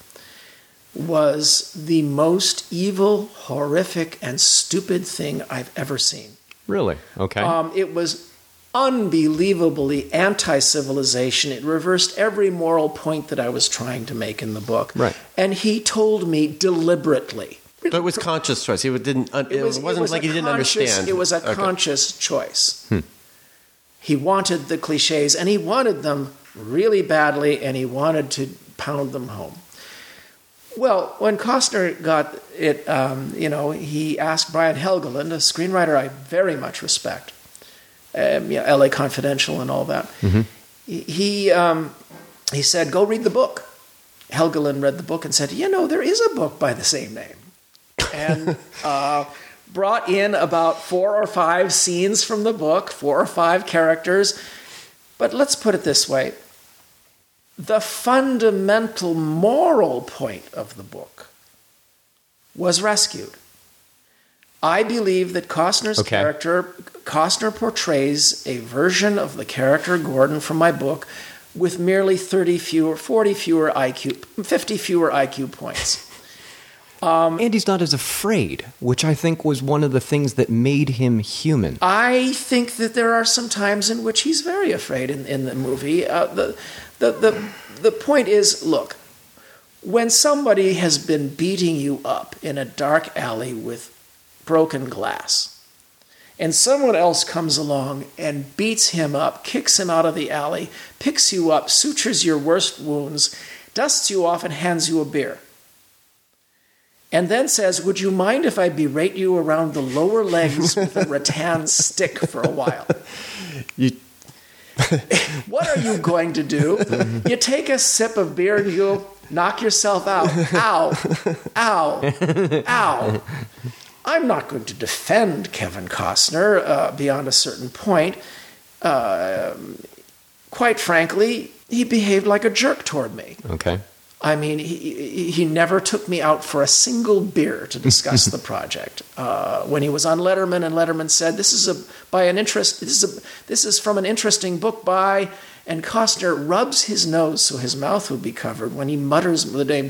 was the most evil, horrific, and stupid thing I've ever seen. Really? Okay. Um, it was unbelievably anti-civilization. It reversed every moral point that I was trying to make in the book. Right. And he told me deliberately. But it was conscious choice. He didn't. It, it, was, it wasn't it was like he didn't understand. It was a okay. conscious choice. Hmm. He wanted the cliches, and he wanted them really badly, and he wanted to pound them home. Well, when Costner got it, um, you know, he asked Brian Helgeland, a screenwriter I very much respect, um, you know, L A Confidential and all that. Mm-hmm. He um, he said, "Go read the book." Helgeland read the book and said, "You know, there is a book by the same name." And uh, brought in about four or five scenes from the book, four or five characters. But let's put it this way. The fundamental moral point of the book was rescued. I believe that Costner's Okay. character, Costner portrays a version of the character Gordon from my book with merely thirty fewer, forty fewer I Q, fifty fewer I Q points. And he's not as afraid, which I think was one of the things that made him human. I think that there are some times in which he's very afraid in, in the movie. Uh, the, the, the, the point is, look, when somebody has been beating you up in a dark alley with broken glass, and someone else comes along and beats him up, kicks him out of the alley, picks you up, sutures your worst wounds, dusts you off, and hands you a beer, and then says, would you mind if I berate you around the lower legs with a rattan stick for a while? You, What are you going to do? You take a sip of beer and you knock yourself out. Ow, ow, ow. I'm not going to defend Kevin Costner uh, beyond a certain point. Uh, quite frankly, he behaved like a jerk toward me. Okay. I mean, he, he never took me out for a single beer to discuss the project. Uh, when he was on Letterman, and Letterman said, "This is a by an interest. This is a this is from an interesting book by," and Costner rubs his nose so his mouth would be covered when he mutters the name.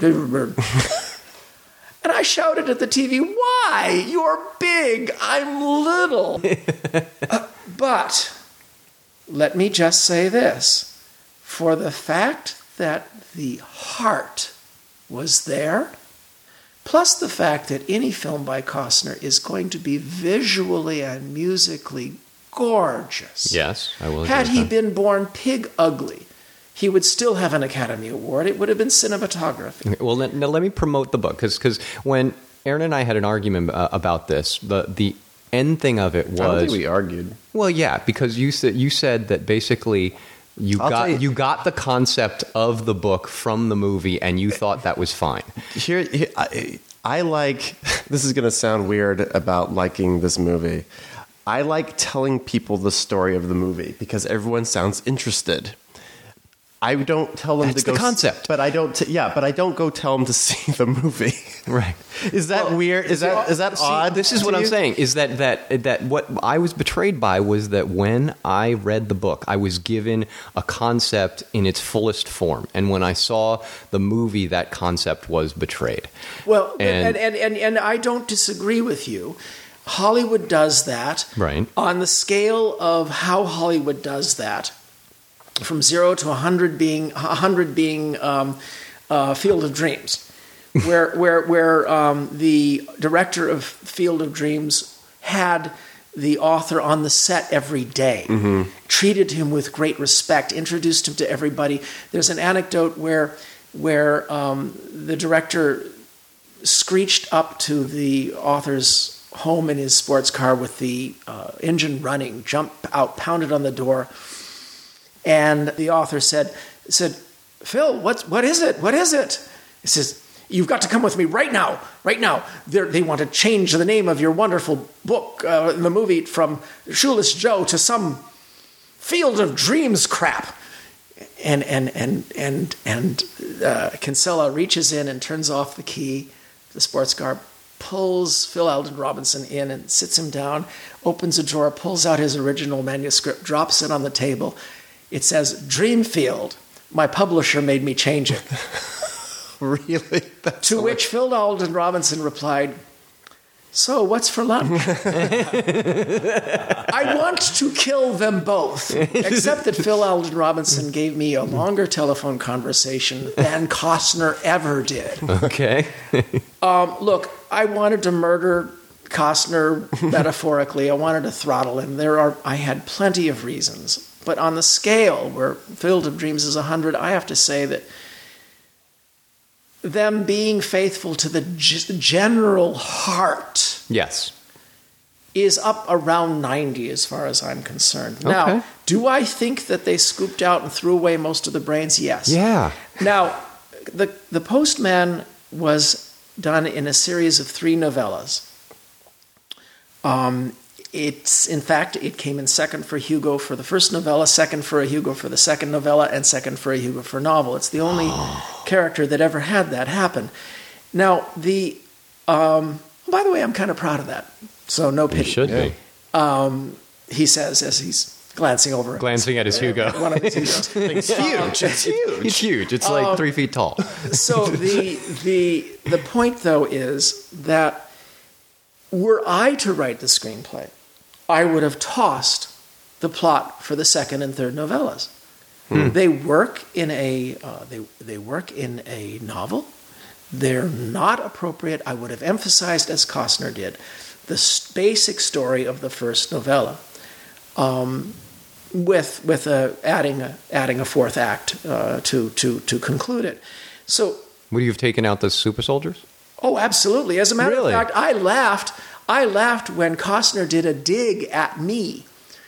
And I shouted at the T V, "Why? You're big. I'm little." uh, but let me just say this: for the fact that the heart was there, plus the fact that any film by Costner is going to be visually and musically gorgeous. Yes, I will. Had agree he with that. been born pig ugly, he would still have an Academy Award. It would have been cinematography. Well, now let me promote the book, because when Aaron and I had an argument uh, about this, the the end thing of it was. I don't think we argued. Well, yeah, because you said you said that basically you I'll got tell you, you- got the concept of the book from the movie, and you thought that was fine. Here, here I, I like. This is going to sound weird about liking this movie. I like telling people the story of the movie because everyone sounds interested. I don't tell them That's to go. the concept. But I don't. T- yeah, but I don't go tell them to see the movie. Right. Is that weird? Is that is that See, odd? This is to what I'm you? saying, is that, that that what I was betrayed by was that when I read the book, I was given a concept in its fullest form. And when I saw the movie, that concept was betrayed. Well, And- and, and, and, and I don't disagree with you. Hollywood does that. Right. On the scale of how Hollywood does that, from zero to a hundred being a hundred being um, uh, Field of Dreams, where where where um, the director of Field of Dreams had the author on the set every day, treated him with great respect, introduced him to everybody. There's an anecdote where where um, the director screeched up to the author's home in his sports car with the uh, engine running, jumped out, pounded on the door. And the author said, said, "Phil, what, what is it? What is it?" He says, "You've got to come with me right now, right now. They're, they want to change the name of your wonderful book, uh, the movie, from Shoeless Joe to some Field of Dreams crap." And and and and and uh, Kinsella reaches in and turns off the key. The sports car pulls Phil Alden Robinson in and sits him down, opens a drawer, pulls out his original manuscript, drops it on the table. It says, "Dreamfield. My publisher made me change it." Really? That's To which Phil Alden Robinson replied, "So, what's for lunch?" I want to kill them both, except that Phil Alden Robinson gave me a longer telephone conversation than Costner ever did. Okay. Um, look, I wanted to murder Costner metaphorically. I wanted to throttle him. There are, I had plenty of reasons. But on the scale where Field of Dreams is one hundred, I have to say that them being faithful to the g- general heart Yes. is up around ninety as far as I'm concerned. Okay. Now, do I think that they scooped out and threw away most of the brains? Yes. Yeah. Now, the the Postman was done in a series of three novellas. Um, it's in fact it came in second for Hugo for the first novella, second for a Hugo for the second novella, and second for a Hugo for novel. It's the only character that ever had that happen. Now, the Um, by the way, I'm kind of proud of that. So no You pity. should Yeah. be. He says as he's glancing over. Glancing at his Hugo. One of his Hugos. It's huge. It's huge. It's huge. It's like three feet tall. So the the the point though is that were I to write the screenplay, I would have tossed the plot for the second and third novellas. Hmm. They work in a uh, they they work in a novel. They're not appropriate. I would have emphasized, as Costner did, the s- basic story of the first novella, um, with with a adding a adding a fourth act uh, to to to conclude it. So. Would you have taken out the super soldiers? Oh, absolutely. As a matter Really? of fact, I laughed. I laughed when Costner did a dig at me.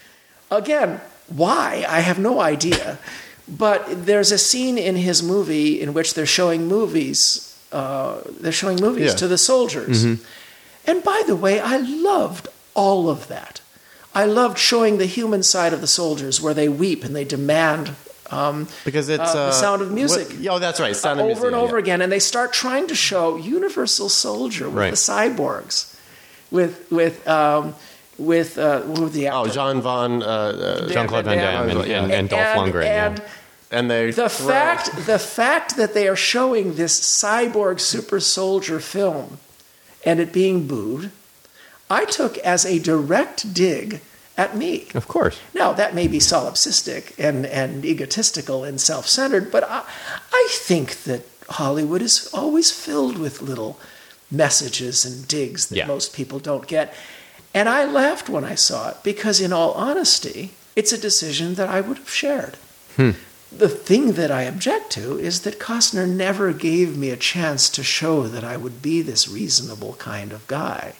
Again, why? I have no idea. But there's a scene in his movie in which they're showing movies. Uh, they're showing movies Yeah. to the soldiers. And by the way, I loved all of that. I loved showing the human side of the soldiers where they weep and they demand um, Because it's uh, the uh, sound of music. what- oh, that's right. Sound of over music. and over yeah. again, and they start trying to show Universal Soldier with Right. the cyborgs, with with um, with uh, what was the Oh, actor? Jean Von. Uh, uh, Jean-Claude Van Damme and, Yeah. and, and Dolph Lundgren. yeah. And and they the throw- fact the fact that they are showing this cyborg super soldier film, and it being booed, I took as a direct dig at me. Of course. Now, that may be solipsistic and, and egotistical and self-centered, but I, I think that Hollywood is always filled with little messages and digs that Yeah. most people don't get. And I laughed when I saw it because, in all honesty, it's a decision that I would have shared. The thing that I object to is that Costner never gave me a chance to show that I would be this reasonable kind of guy.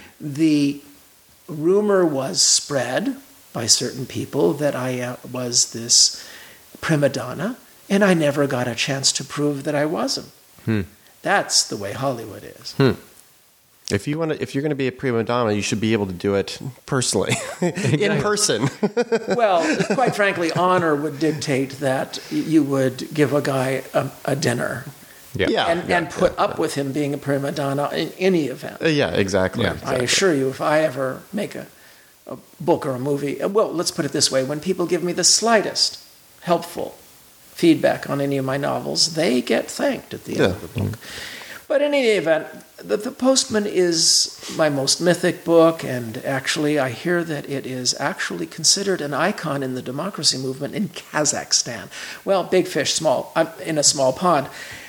The rumor was spread by certain people that I uh, was this prima donna, and I never got a chance to prove that I wasn't. That's the way Hollywood is. If you want to, if you're going to be a prima donna, you should be able to do it personally, in person. Well, quite frankly, honor would dictate that you would give a guy a, a dinner Yeah. Yeah. and, and put up with him being a prima donna in any event. Uh, yeah, exactly. Yeah. I assure you, if I ever make a, a book or a movie, uh, well, let's put it this way: when people give me the slightest helpful feedback on any of my novels, they get thanked at the end Yeah. of the book. But in any event, the, the Postman is my most mythic book, and actually, I hear that it is actually considered an icon in the democracy movement in Kazakhstan. Well, big fish, small, I'm in a small pond.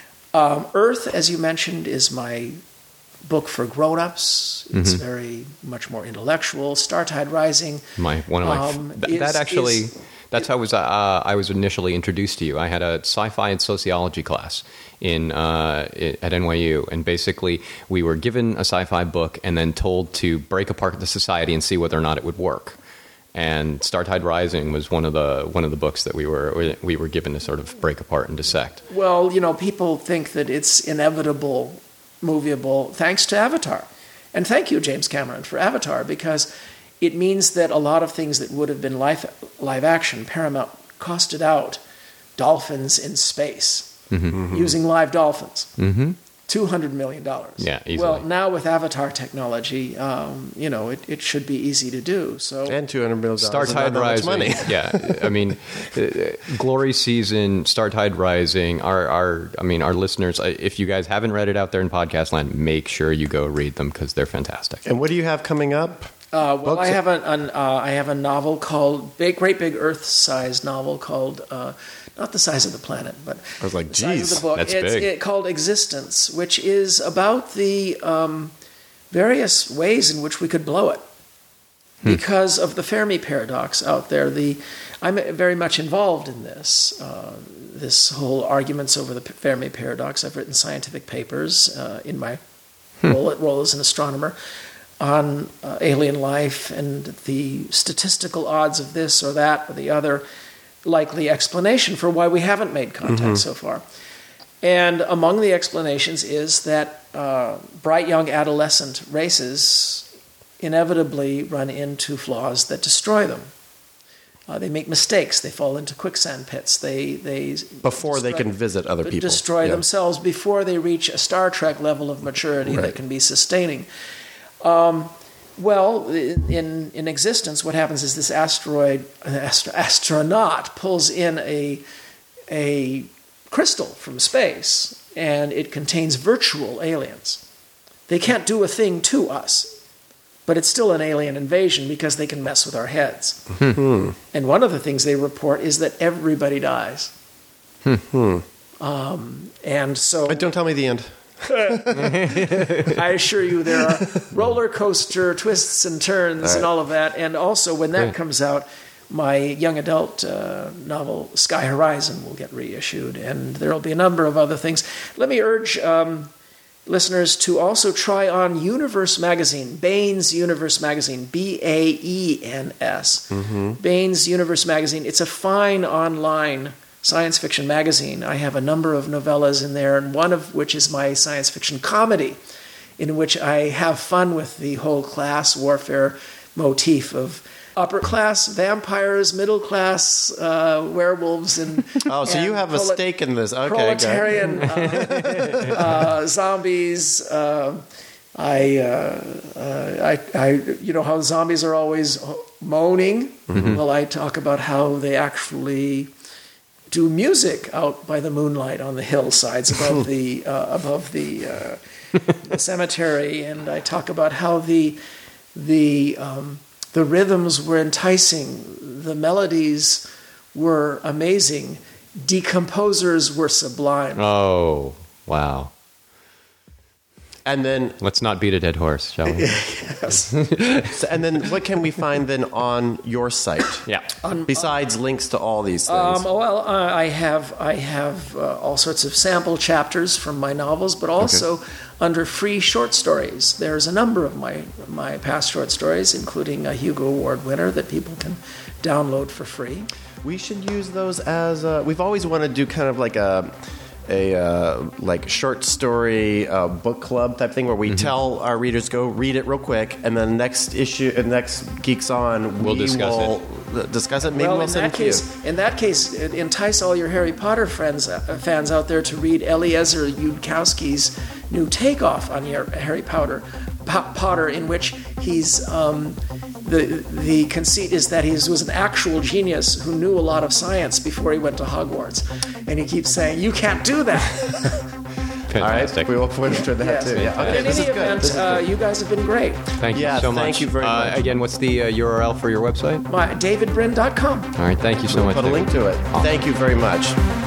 Um, Earth, as you mentioned, is my book for grown-ups. It's very much more intellectual. Startide Rising. My one of my Um, th- is- that actually is- that's how I was uh, I was initially introduced to you. I had a sci-fi and sociology class in uh, i- at N Y U, and basically we were given a sci-fi book and then told to break apart the society and see whether or not it would work. And Startide Rising was one of the one of the books that we were we were given to sort of break apart and dissect. Well, you know, people think that it's inevitable, movable, thanks to Avatar. And thank you, James Cameron, for Avatar, because it means that a lot of things that would have been live, live action, Paramount costed out dolphins in space using live dolphins. Mm-hmm. two hundred million dollars. Yeah, easily. Well, now with Avatar technology, um, you know, it, it should be easy to do. So And two hundred million dollars. is not Startide that much Rising. money. Yeah, I mean, uh, Glory Season, Startide Rising. Our, our, I mean, our listeners. uh, If you guys haven't read it out there in podcast land, make sure you go read them because they're fantastic. And what do you have coming up? Uh, well, Books- I have an, an uh, I have a novel called big, great big Earth-sized novel called uh, not the size of the planet, but I was like, the size of geez, the book. that's it's big. It, called Existence, which is about the um, various ways in which we could blow it because of the Fermi paradox out there. The I'm very much involved in this. Uh, this whole arguments over the Fermi paradox. I've written scientific papers uh, in my role, role as an astronomer on uh, alien life and the statistical odds of this or that or the other likely explanation for why we haven't made contact so far. And among the explanations is that uh, bright young adolescent races inevitably run into flaws that destroy them. Uh, they make mistakes. They fall into quicksand pits. They they Before they destroy- can visit other people. destroy Yeah. themselves before they reach a Star Trek level of maturity Right. that can be sustaining. Um, well, in in existence, what happens is this asteroid astro, astronaut pulls in a a crystal from space, and it contains virtual aliens. They can't do a thing to us, but it's still an alien invasion because they can mess with our heads. And one of the things they report is that everybody dies. Um, and so But don't tell me the end. I assure you there are roller coaster twists and turns All and right. all of that. And also when that Yeah. comes out, my young adult uh, novel Sky Horizon will get reissued, and there will be a number of other things. Let me urge um, listeners to also try on Universe Magazine, Baen's Universe Magazine, B A E N S. Baen's Universe Magazine. It's a fine online science fiction magazine. I have a number of novellas in there, and one of which is my science fiction comedy, in which I have fun with the whole class warfare motif of upper class vampires, middle class uh, werewolves, and Oh, so you and have a prolet- stake in this. Okay, got it. proletarian uh, uh, zombies. Uh, I, uh, uh, I, I, you know how zombies are always moaning. Well, I talk about how they actually do music out by the moonlight on the hillsides above the uh, above the, uh, the cemetery, and I talk about how the the um, the rhythms were enticing, the melodies were amazing, decomposers were sublime. Oh, wow. And then, Let's not beat a dead horse, shall we? Yes. and then, what can we find then on your site? Yeah. Besides links to all these things. Um, well, uh, I have I have uh, all sorts of sample chapters from my novels, but also under free short stories. There's a number of my my past short stories, including a Hugo Award winner that people can download for free. We should use those as uh, we've always wanted to do kind of like a a uh, like short story uh, book club type thing where we tell our readers go read it real quick, and then next issue, uh, next Geeks On, We'll we discuss will it. discuss it. Maybe well, we'll in send that it to case, you. in that case, uh, entice all your Harry Potter friends uh, fans out there to read Eliezer Yudkowsky's new takeoff on your Harry Potter, Po- Potter, in which he's um, the the conceit is that he was an actual genius who knew a lot of science before he went to Hogwarts, and he keeps saying, "You can't do that." All right, Fantastic. we will push to that Yes. too. Yeah, But okay, in this any is good. event, This is uh, good. you guys have been great. Thank you Yeah, so much. thank you very Uh, much. again, what's the uh, U R L for your website? My david brin dot com. All right, thank you so much. Put a David. link to it. Thank you very much.